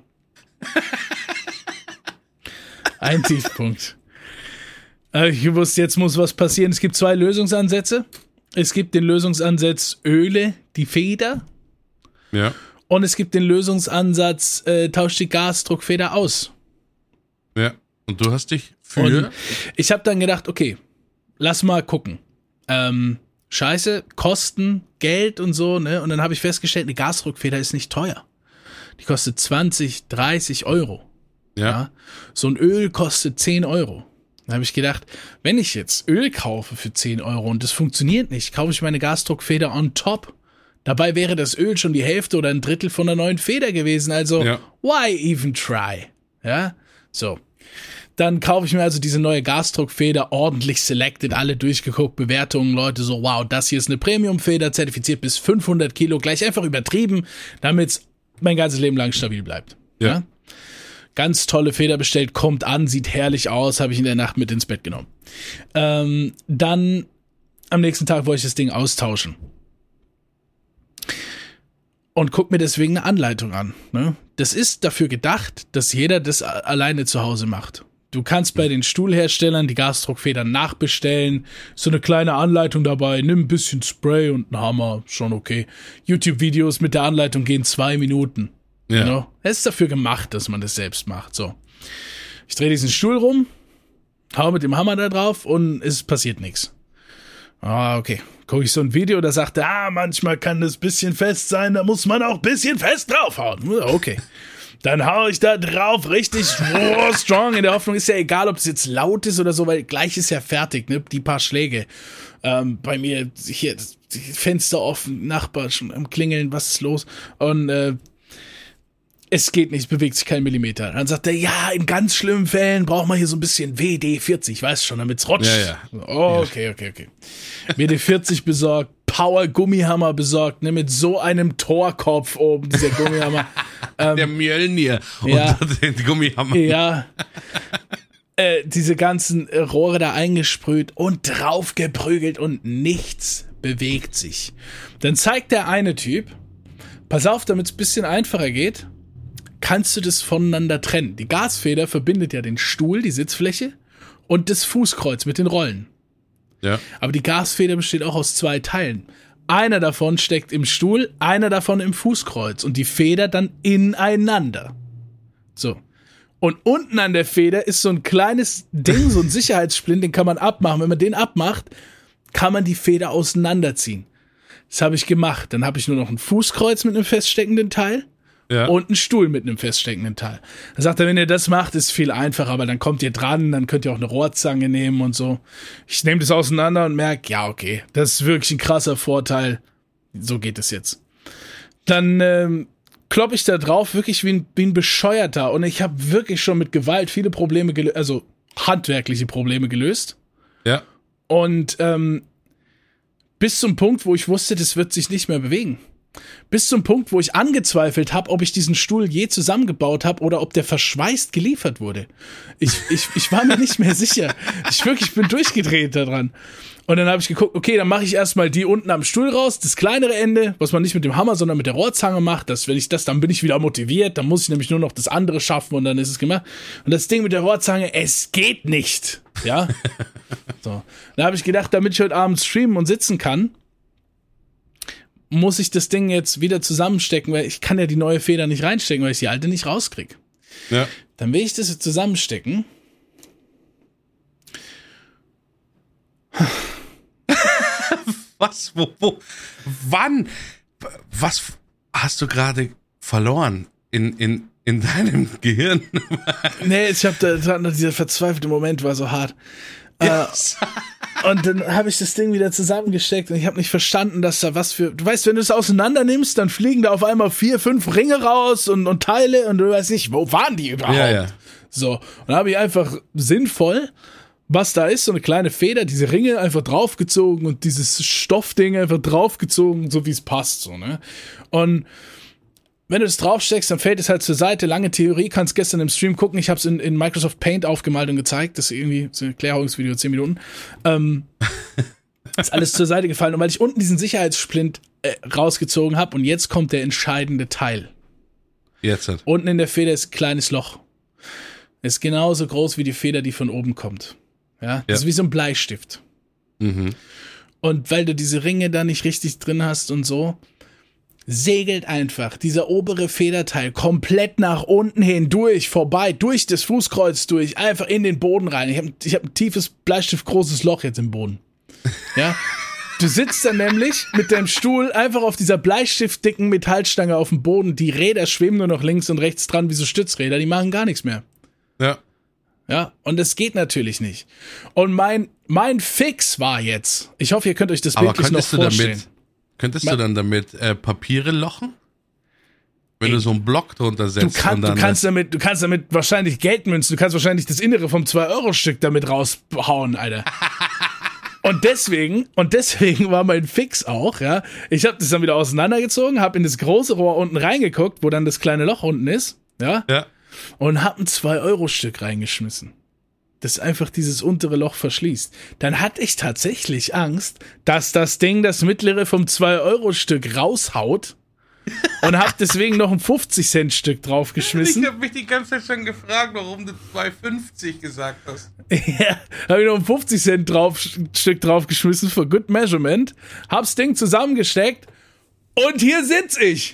Ein Tiefpunkt. Ich gewusst, jetzt muss was passieren. Es gibt zwei Lösungsansätze. Es gibt den Lösungsansatz Öle die Feder. Ja. Und es gibt den Lösungsansatz äh, Tausch die Gasdruckfeder aus. Ja. Und du hast dich für... Und ich habe dann gedacht, okay, lass mal gucken. Ähm, scheiße, Kosten, Geld und so, ne? Und dann habe ich festgestellt, eine Gasdruckfeder ist nicht teuer. Die kostet zwanzig, dreißig Euro. Ja. Ja? So ein Öl kostet zehn Euro. Da habe ich gedacht, wenn ich jetzt Öl kaufe für zehn Euro und das funktioniert nicht, kaufe ich meine Gasdruckfeder on top. Dabei wäre das Öl schon die Hälfte oder ein Drittel von der neuen Feder gewesen. Also, ja. Why even try? Ja, so. Dann kaufe ich mir also diese neue Gasdruckfeder, ordentlich selected, alle durchgeguckt, Bewertungen, Leute so, wow, das hier ist eine Premium-Feder, zertifiziert bis fünfhundert Kilo, gleich einfach übertrieben, damit es mein ganzes Leben lang stabil bleibt. Ja. ja? Ganz tolle Feder bestellt, kommt an, sieht herrlich aus, habe ich in der Nacht mit ins Bett genommen. Ähm, dann am nächsten Tag wollte ich das Ding austauschen. Und guck mir deswegen eine Anleitung an. Ne? Das ist dafür gedacht, dass jeder das alleine zu Hause macht. Du kannst bei den Stuhlherstellern die Gasdruckfedern nachbestellen. So eine kleine Anleitung dabei. Nimm ein bisschen Spray und einen Hammer, schon okay. YouTube-Videos mit der Anleitung gehen zwei Minuten. Ja. You know? Es ist dafür gemacht, dass man das selbst macht. So, ich drehe diesen Stuhl rum, hau mit dem Hammer da drauf und es passiert nichts. Ah, okay. Gucke ich so ein Video, da sagt er, ah, manchmal kann das bisschen fest sein, da muss man auch ein bisschen fest draufhauen. Okay. Dann hau ich da drauf richtig oh, strong. In der Hoffnung ist ja egal, ob es jetzt laut ist oder so, weil gleich ist ja fertig, ne? Die paar Schläge. Ähm, bei mir hier Fenster offen, Nachbar schon am Klingeln, was ist los? Und äh, es geht nicht, es bewegt sich kein Millimeter. Dann sagt er, ja, in ganz schlimmen Fällen braucht man hier so ein bisschen W D vierzig, weißt schon, damit's rutscht. Ja, ja. Oh, okay, okay, okay. W D vierzig besorgt, Power-Gummihammer besorgt, ne, mit so einem Torkopf oben, dieser Gummihammer. ähm, Der Mjölnir ja, unter den Gummihammer. Ja. Äh, diese ganzen Rohre da eingesprüht und draufgeprügelt und nichts bewegt sich. Dann zeigt der eine Typ, pass auf, damit es ein bisschen einfacher geht, kannst du das voneinander trennen. Die Gasfeder verbindet ja den Stuhl, die Sitzfläche und das Fußkreuz mit den Rollen. Ja. Aber die Gasfeder besteht auch aus zwei Teilen. Einer davon steckt im Stuhl, einer davon im Fußkreuz und die Feder dann ineinander. So. Und unten an der Feder ist so ein kleines Ding, so ein Sicherheitssplint, den kann man abmachen. Wenn man den abmacht, kann man die Feder auseinanderziehen. Das habe ich gemacht. Dann habe ich nur noch ein Fußkreuz mit einem feststeckenden Teil Ja. Und ein Stuhl mit einem feststeckenden Teil. Dann sagt er, wenn ihr das macht, ist viel einfacher, aber dann kommt ihr dran, dann könnt ihr auch eine Rohrzange nehmen und so. Ich nehme das auseinander und merke, ja, okay, das ist wirklich ein krasser Vorteil. So geht es jetzt. Dann ähm, kloppe ich da drauf, wirklich wie ein, wie ein Bescheuerter. Und ich habe wirklich schon mit Gewalt viele Probleme gelöst, also handwerkliche Probleme gelöst. Ja. Und ähm, bis zum Punkt, wo ich wusste, das wird sich nicht mehr bewegen. Bis zum Punkt, wo ich angezweifelt habe, ob ich diesen Stuhl je zusammengebaut habe oder ob der verschweißt geliefert wurde. Ich, ich, ich war mir nicht mehr sicher. Ich wirklich bin durchgedreht daran. Und dann habe ich geguckt, okay, dann mache ich erstmal die unten am Stuhl raus, das kleinere Ende, was man nicht mit dem Hammer, sondern mit der Rohrzange macht. Das, wenn ich das, dann bin ich wieder motiviert, dann muss ich nämlich nur noch das andere schaffen und dann ist es gemacht. Und das Ding mit der Rohrzange, es geht nicht. Ja. So. Dann habe ich gedacht, damit ich heute Abend streamen und sitzen kann, muss ich das Ding jetzt wieder zusammenstecken, weil ich kann ja die neue Feder nicht reinstecken, weil ich die alte nicht rauskriege. Ja. Dann will ich das jetzt zusammenstecken. Was? Wo? Wo? Wann? Was hast du gerade verloren in, in, in deinem Gehirn? Nee, ich hab da, da dieser verzweifelte Moment war so hart. Yes. Äh, und dann habe ich das Ding wieder zusammengesteckt und ich habe nicht verstanden, dass da was für... Du weißt, wenn du es auseinander nimmst, dann fliegen da auf einmal vier, fünf Ringe raus und, und Teile und du weißt nicht, wo waren die überhaupt? Ja, ja. So, und dann habe ich einfach sinnvoll, was da ist, so eine kleine Feder, diese Ringe einfach draufgezogen und dieses Stoffding einfach draufgezogen, so wie es passt, so, ne? Und wenn du das draufsteckst, dann fällt es halt zur Seite. Lange Theorie, kannst gestern im Stream gucken. Ich habe es in, in Microsoft Paint aufgemalt und gezeigt. Das ist irgendwie so ein Erklärungsvideo, zehn Minuten. Ähm, ist alles zur Seite gefallen. Und weil ich unten diesen Sicherheitssplint äh, rausgezogen habe und jetzt kommt der entscheidende Teil. Jetzt halt. Unten in der Feder ist ein kleines Loch. Ist genauso groß wie die Feder, die von oben kommt. Ja, das Ja. ist wie so ein Bleistift. Mhm. Und weil du diese Ringe da nicht richtig drin hast und so, segelt einfach dieser obere Federteil komplett nach unten hin, durch, vorbei, durch das Fußkreuz durch, einfach in den Boden rein. Ich habe ich hab ein tiefes, bleistiftgroßes Loch jetzt im Boden. Ja? Du sitzt dann nämlich mit deinem Stuhl einfach auf dieser bleistiftdicken Metallstange auf dem Boden. Die Räder schweben nur noch links und rechts dran wie so Stützräder. Die machen gar nichts mehr. Ja. Ja, und das geht natürlich nicht. Und mein, mein Fix war jetzt, ich hoffe, ihr könnt euch das Aber bildlich noch könntest du vorstellen. damit, könntest Ma- du dann damit äh, Papiere lochen? Wenn du so einen Block drunter Du, setzt kann, und dann du, kannst damit, du kannst damit wahrscheinlich Geldmünzen, du kannst wahrscheinlich das Innere vom zwei Euro Stück damit raushauen, Alter. Und deswegen, und deswegen war mein Fix auch, ja, ich habe das dann wieder auseinandergezogen, habe in das große Rohr unten reingeguckt, wo dann das kleine Loch unten ist, ja, ja. und hab ein zwei Euro Stück reingeschmissen, das einfach dieses untere Loch verschließt. Dann hatte ich tatsächlich Angst, dass das Ding das mittlere vom zwei Euro Stück raushaut und hab deswegen noch ein fünfzig Cent Stück draufgeschmissen. Ich habe mich die ganze Zeit schon gefragt, warum du zwei fünfzig gesagt hast. Ja, hab ich noch ein fünfzig Cent drauf, Stück draufgeschmissen für Good Measurement, hab's Ding zusammengesteckt und hier sitz ich.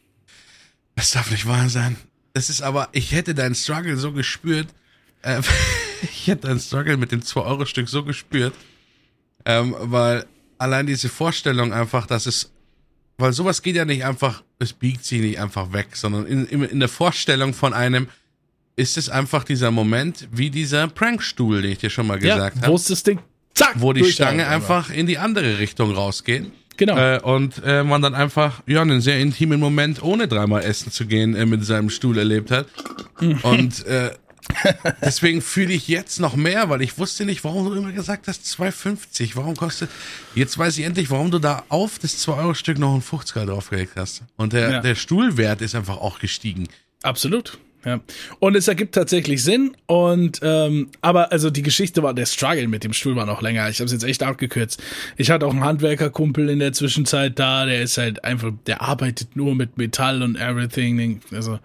Das darf nicht wahr sein. Das ist aber, ich hätte deinen Struggle so gespürt, äh, ich hätte deinen Struggle mit dem zwei Euro Stück so gespürt, ähm, weil allein diese Vorstellung einfach, dass es, weil sowas geht ja nicht einfach, es biegt sich nicht einfach weg, sondern in, in, in der Vorstellung von einem ist es einfach dieser Moment, wie dieser Prankstuhl, den ich dir schon mal gesagt Ja, habe, wo ist das Ding? Zack! wo die durch Stange da, einfach in die andere Richtung rausgeht. Genau. Äh, und äh, man dann einfach, ja, einen sehr intimen Moment, ohne dreimal essen zu gehen, äh, mit seinem Stuhl erlebt hat. Und äh, deswegen fühle ich jetzt noch mehr, weil ich wusste nicht, warum du immer gesagt hast, zwei fünfzig. Warum kostet, jetzt weiß ich endlich, warum du da auf das zwei Euro Stück noch einen fünfziger draufgelegt hast. Und der, Ja. der Stuhlwert ist einfach auch gestiegen. Absolut. Ja. Und es ergibt tatsächlich Sinn. Und ähm, aber also die Geschichte war, der Struggle mit dem Stuhl war noch länger. Ich habe es jetzt echt abgekürzt. Ich hatte auch einen Handwerkerkumpel in der Zwischenzeit da, der ist halt einfach, der arbeitet nur mit Metall und everything. Also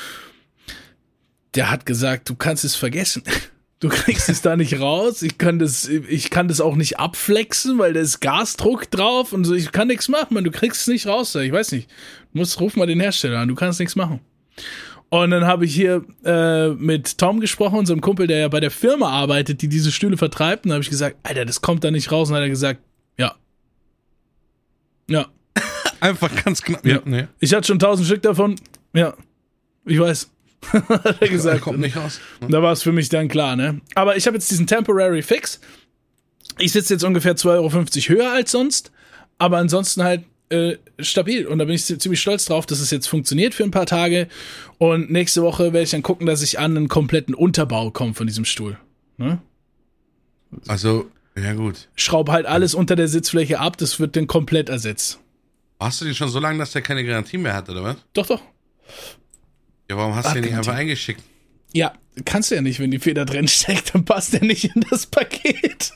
der hat gesagt, du kannst es vergessen. Du kriegst es da nicht raus. Ich kann das, ich kann das auch nicht abflexen, weil da ist Gasdruck drauf und so. Ich kann nichts machen, man. Du kriegst es nicht raus. Ich weiß nicht. Du musst, ruf mal den Hersteller an. Du kannst nichts machen. Und dann habe ich hier äh, mit Tom gesprochen, unserem Kumpel, der ja bei der Firma arbeitet, die diese Stühle vertreibt. Und dann habe ich gesagt, Alter, das kommt da nicht raus. Und dann hat er gesagt, ja. Ja. Einfach ganz knapp. Ja, nee. Ich hatte schon tausend Stück davon. Ja, ich weiß. Hat er gesagt. Kommt nicht raus. Da war es für mich dann klar, ne? Aber ich habe jetzt diesen Temporary Fix. Ich sitze jetzt ungefähr zwei Euro fünfzig höher als sonst, aber ansonsten halt äh, stabil. Und da bin ich ziemlich stolz drauf, dass es jetzt funktioniert für ein paar Tage. Und nächste Woche werde ich dann gucken, dass ich an einen kompletten Unterbau komme von diesem Stuhl. Ne? Also, ja gut. Schraub halt alles unter der Sitzfläche ab, das wird dann komplett ersetzt. Hast du den schon so lange, dass der keine Garantie mehr hat, oder was? Doch, doch. Ja, warum hast Ach, du den nicht Garantie. einfach eingeschickt? Ja, kannst du ja nicht, wenn die Feder drin steckt, dann passt der nicht in das Paket.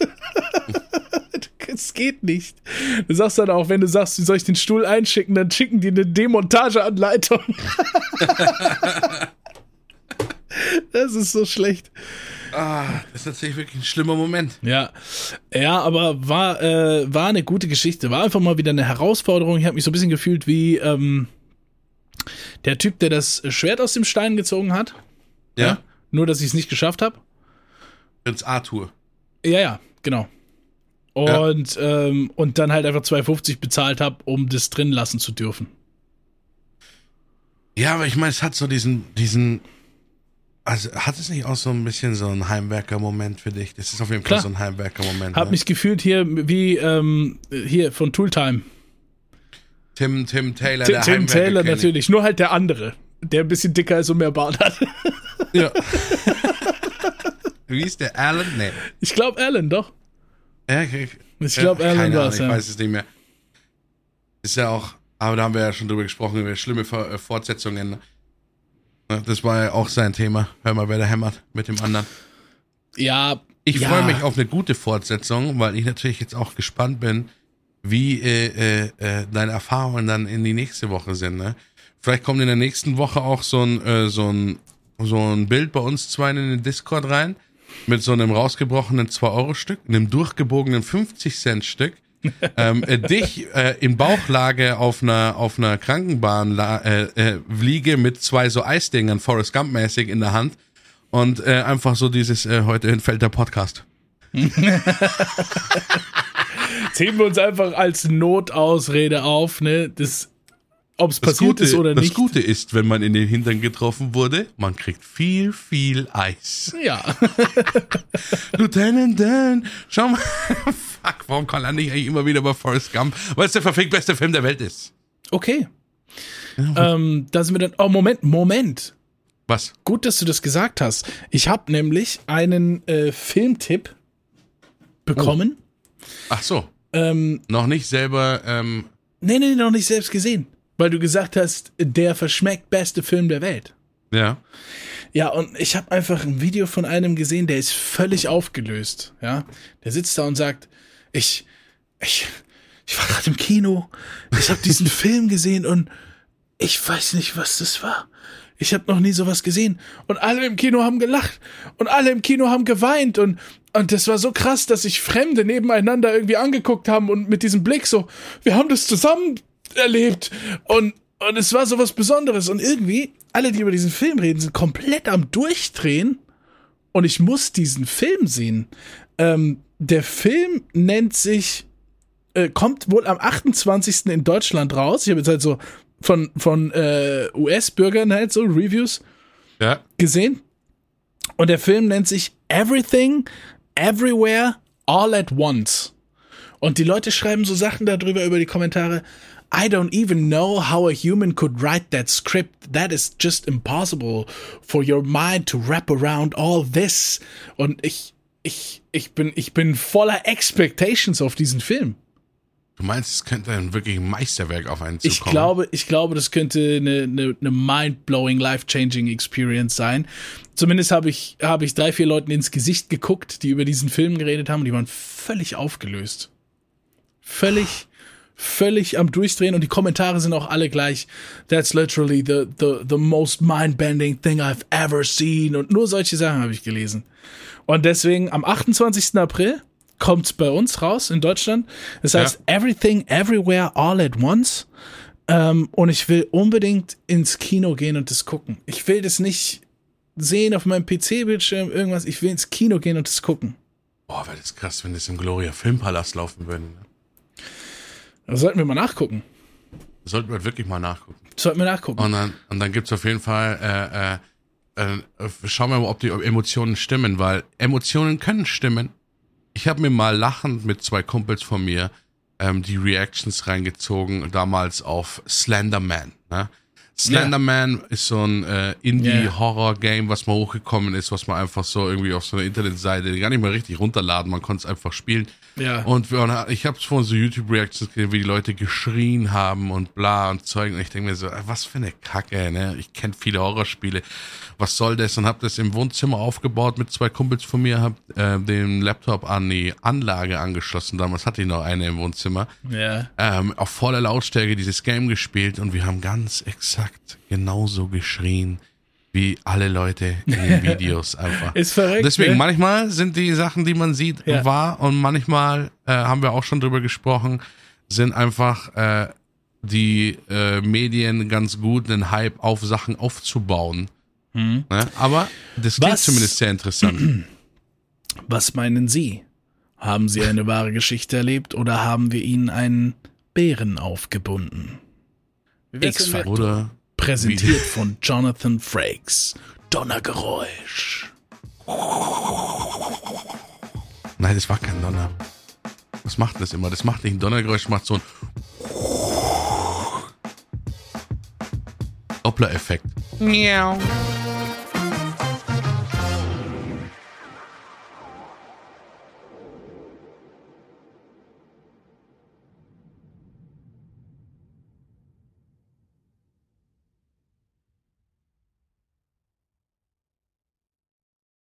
Es geht nicht. Du sagst dann auch, wenn du sagst, wie soll ich den Stuhl einschicken, dann schicken die eine Demontageanleitung. Das ist so schlecht. Ah, das ist tatsächlich wirklich ein schlimmer Moment. Ja, ja, aber war, äh, war eine gute Geschichte. War einfach mal wieder eine Herausforderung. Ich habe mich so ein bisschen gefühlt wie ähm, der Typ, der das Schwert aus dem Stein gezogen hat. Ja? Ja? Nur, dass ich es nicht geschafft habe. Prinz Arthur. Ja, ja, genau. Und, ja. ähm, und dann halt einfach zwei fünfzig bezahlt habe, um das drin lassen zu dürfen. Ja, aber ich meine, es hat so diesen, diesen, also hat es nicht auch so ein bisschen so einen Heimwerker-Moment für dich? Das ist auf jeden Fall Klar. so ein Heimwerker-Moment. Hab ne? mich gefühlt hier wie, ähm, hier von Tooltime. Tim, Tim Taylor, Tim, der Tim Taylor Heimwerker-König. natürlich, nur halt der andere, der ein bisschen dicker ist und mehr Bart hat. Ja. Wie ist der? Alan? Nee. Ich glaube Alan, doch. Ja, okay. Ich glaube ja, Alan keine war Ahnung, es, ich ja. weiß es nicht mehr. Ist ja auch, aber da haben wir ja schon drüber gesprochen, über schlimme Ver- äh, Fortsetzungen. Ja, das war ja auch sein Thema. Hör mal, wer da hämmert mit dem anderen. Ja, Ich ja. freue mich auf eine gute Fortsetzung, weil ich natürlich jetzt auch gespannt bin, wie äh, äh, deine Erfahrungen dann in die nächste Woche sind. Ne? Vielleicht kommt in der nächsten Woche auch so ein, äh, so ein, so ein Bild bei uns zwei in den Discord rein, mit so einem rausgebrochenen zwei Euro Stück, einem durchgebogenen fünfzig Cent Stück, ähm, äh, dich äh, in Bauchlage auf einer auf einer Krankenbahn äh, äh, liege mit zwei so Eisdingern, Forrest Gump mäßig in der Hand und äh, einfach so dieses äh, heute entfällt der Podcast. Jetzt heben wir uns einfach als Notausrede auf, ne? Das, ob es passiert Gute, ist oder das nicht. Das Gute ist, wenn man in den Hintern getroffen wurde, man kriegt viel, viel Eis. Ja. Lieutenant Dan, schau mal. Fuck, warum kann er nicht eigentlich immer wieder bei Forrest Gump? Weil es der verfickt beste Film der Welt ist. Okay. Ja. Ähm, da sind wir dann. Oh, Moment, Moment. Was? Gut, dass du das gesagt hast. Ich habe nämlich einen äh, Filmtipp bekommen. Oh. Ach so. Ähm, noch nicht selber. Ähm nee, nee, noch nicht selbst gesehen. Weil du gesagt hast, der verschmeckt beste Film der Welt. Ja. Ja, und ich habe einfach ein Video von einem gesehen, der ist völlig aufgelöst. Ja, der sitzt da und sagt, ich, ich, ich war gerade im Kino, ich habe diesen Film gesehen und ich weiß nicht, was das war. Ich habe noch nie sowas gesehen. Und alle im Kino haben gelacht und alle im Kino haben geweint und und das war so krass, dass sich Fremde nebeneinander irgendwie angeguckt haben und mit diesem Blick so, wir haben das zusammen erlebt und und es war so was Besonderes und irgendwie alle, die über diesen Film reden, sind komplett am Durchdrehen und ich muss diesen Film sehen. Ähm, der Film nennt sich, äh, kommt wohl am achtundzwanzigsten in Deutschland raus. Ich habe jetzt halt so von, von äh, U S-Bürgern halt so Reviews ja. gesehen. Und der Film nennt sich Everything, Everywhere, All at Once. Und die Leute schreiben so Sachen darüber über die Kommentare. I don't even know how a human could write that script. That is just impossible for your mind to wrap around all this. Und ich, ich, ich bin, ich bin voller Expectations auf diesen Film. Du meinst, es könnte ein wirklich Meisterwerk auf einen zukommen? Ich glaube, ich glaube, das könnte eine, eine, eine mind-blowing, life-changing Experience sein. Zumindest habe ich, habe ich drei, vier Leuten ins Gesicht geguckt, die über diesen Film geredet haben und die waren völlig aufgelöst. Völlig, völlig am Durchdrehen und die Kommentare sind auch alle gleich. That's literally the, the, the most mind-bending thing I've ever seen. Und nur solche Sachen habe ich gelesen. Und deswegen am achtundzwanzigsten April kommt's bei uns raus in Deutschland. Das heißt, ja. Everything, Everywhere, All at Once. Ähm, und ich will unbedingt ins Kino gehen und das gucken. Ich will das nicht sehen auf meinem P C-Bildschirm, irgendwas. Ich will ins Kino gehen und das gucken. Boah, wäre das krass, wenn das im Gloria Filmpalast laufen würde. Ne? Da sollten wir mal nachgucken. Sollten wir wirklich mal nachgucken. Sollten wir nachgucken. Und dann, und dann gibt's auf jeden Fall, äh, äh, äh, schauen wir mal, ob die Emotionen stimmen, weil Emotionen können stimmen. Ich habe mir mal lachend mit zwei Kumpels von mir ähm, die Reactions reingezogen, damals auf Slenderman, ne? Slenderman ja. ist so ein äh, Indie-Horror-Game, was mal hochgekommen ist, was man einfach so irgendwie auf so einer Internetseite gar nicht mal richtig runterladen, man konnte es einfach spielen. Ja. Und wir, ich habe von so YouTube-Reactions gesehen, wie die Leute geschrien haben und bla und Zeug. Und ich denke mir so, was für eine Kacke, ne? Ich kenne viele Horrorspiele. Was soll das? Und habe das im Wohnzimmer aufgebaut mit zwei Kumpels von mir, habe äh, den Laptop an die Anlage angeschlossen. Damals hatte ich noch eine im Wohnzimmer. Ja. Ähm, auf voller Lautstärke dieses Game gespielt und wir haben ganz exakt genauso geschrien wie alle Leute in den Videos einfach. Ist verrückt. Deswegen, ne? manchmal sind die Sachen, die man sieht, Ja. wahr und manchmal, äh, haben wir auch schon drüber gesprochen, sind einfach äh, die äh, Medien ganz gut, einen Hype auf Sachen aufzubauen. Hm. Ne? Aber das klingt Was? zumindest sehr interessant. Was meinen Sie? Haben Sie eine wahre Geschichte erlebt oder haben wir Ihnen einen Bären aufgebunden? X-Factor. Oder Präsentiert von Jonathan Frakes. Donnergeräusch. Nein, das war kein Donner. Was macht das immer? Das macht nicht ein Donnergeräusch, macht so ein Doppler-Effekt. Miau.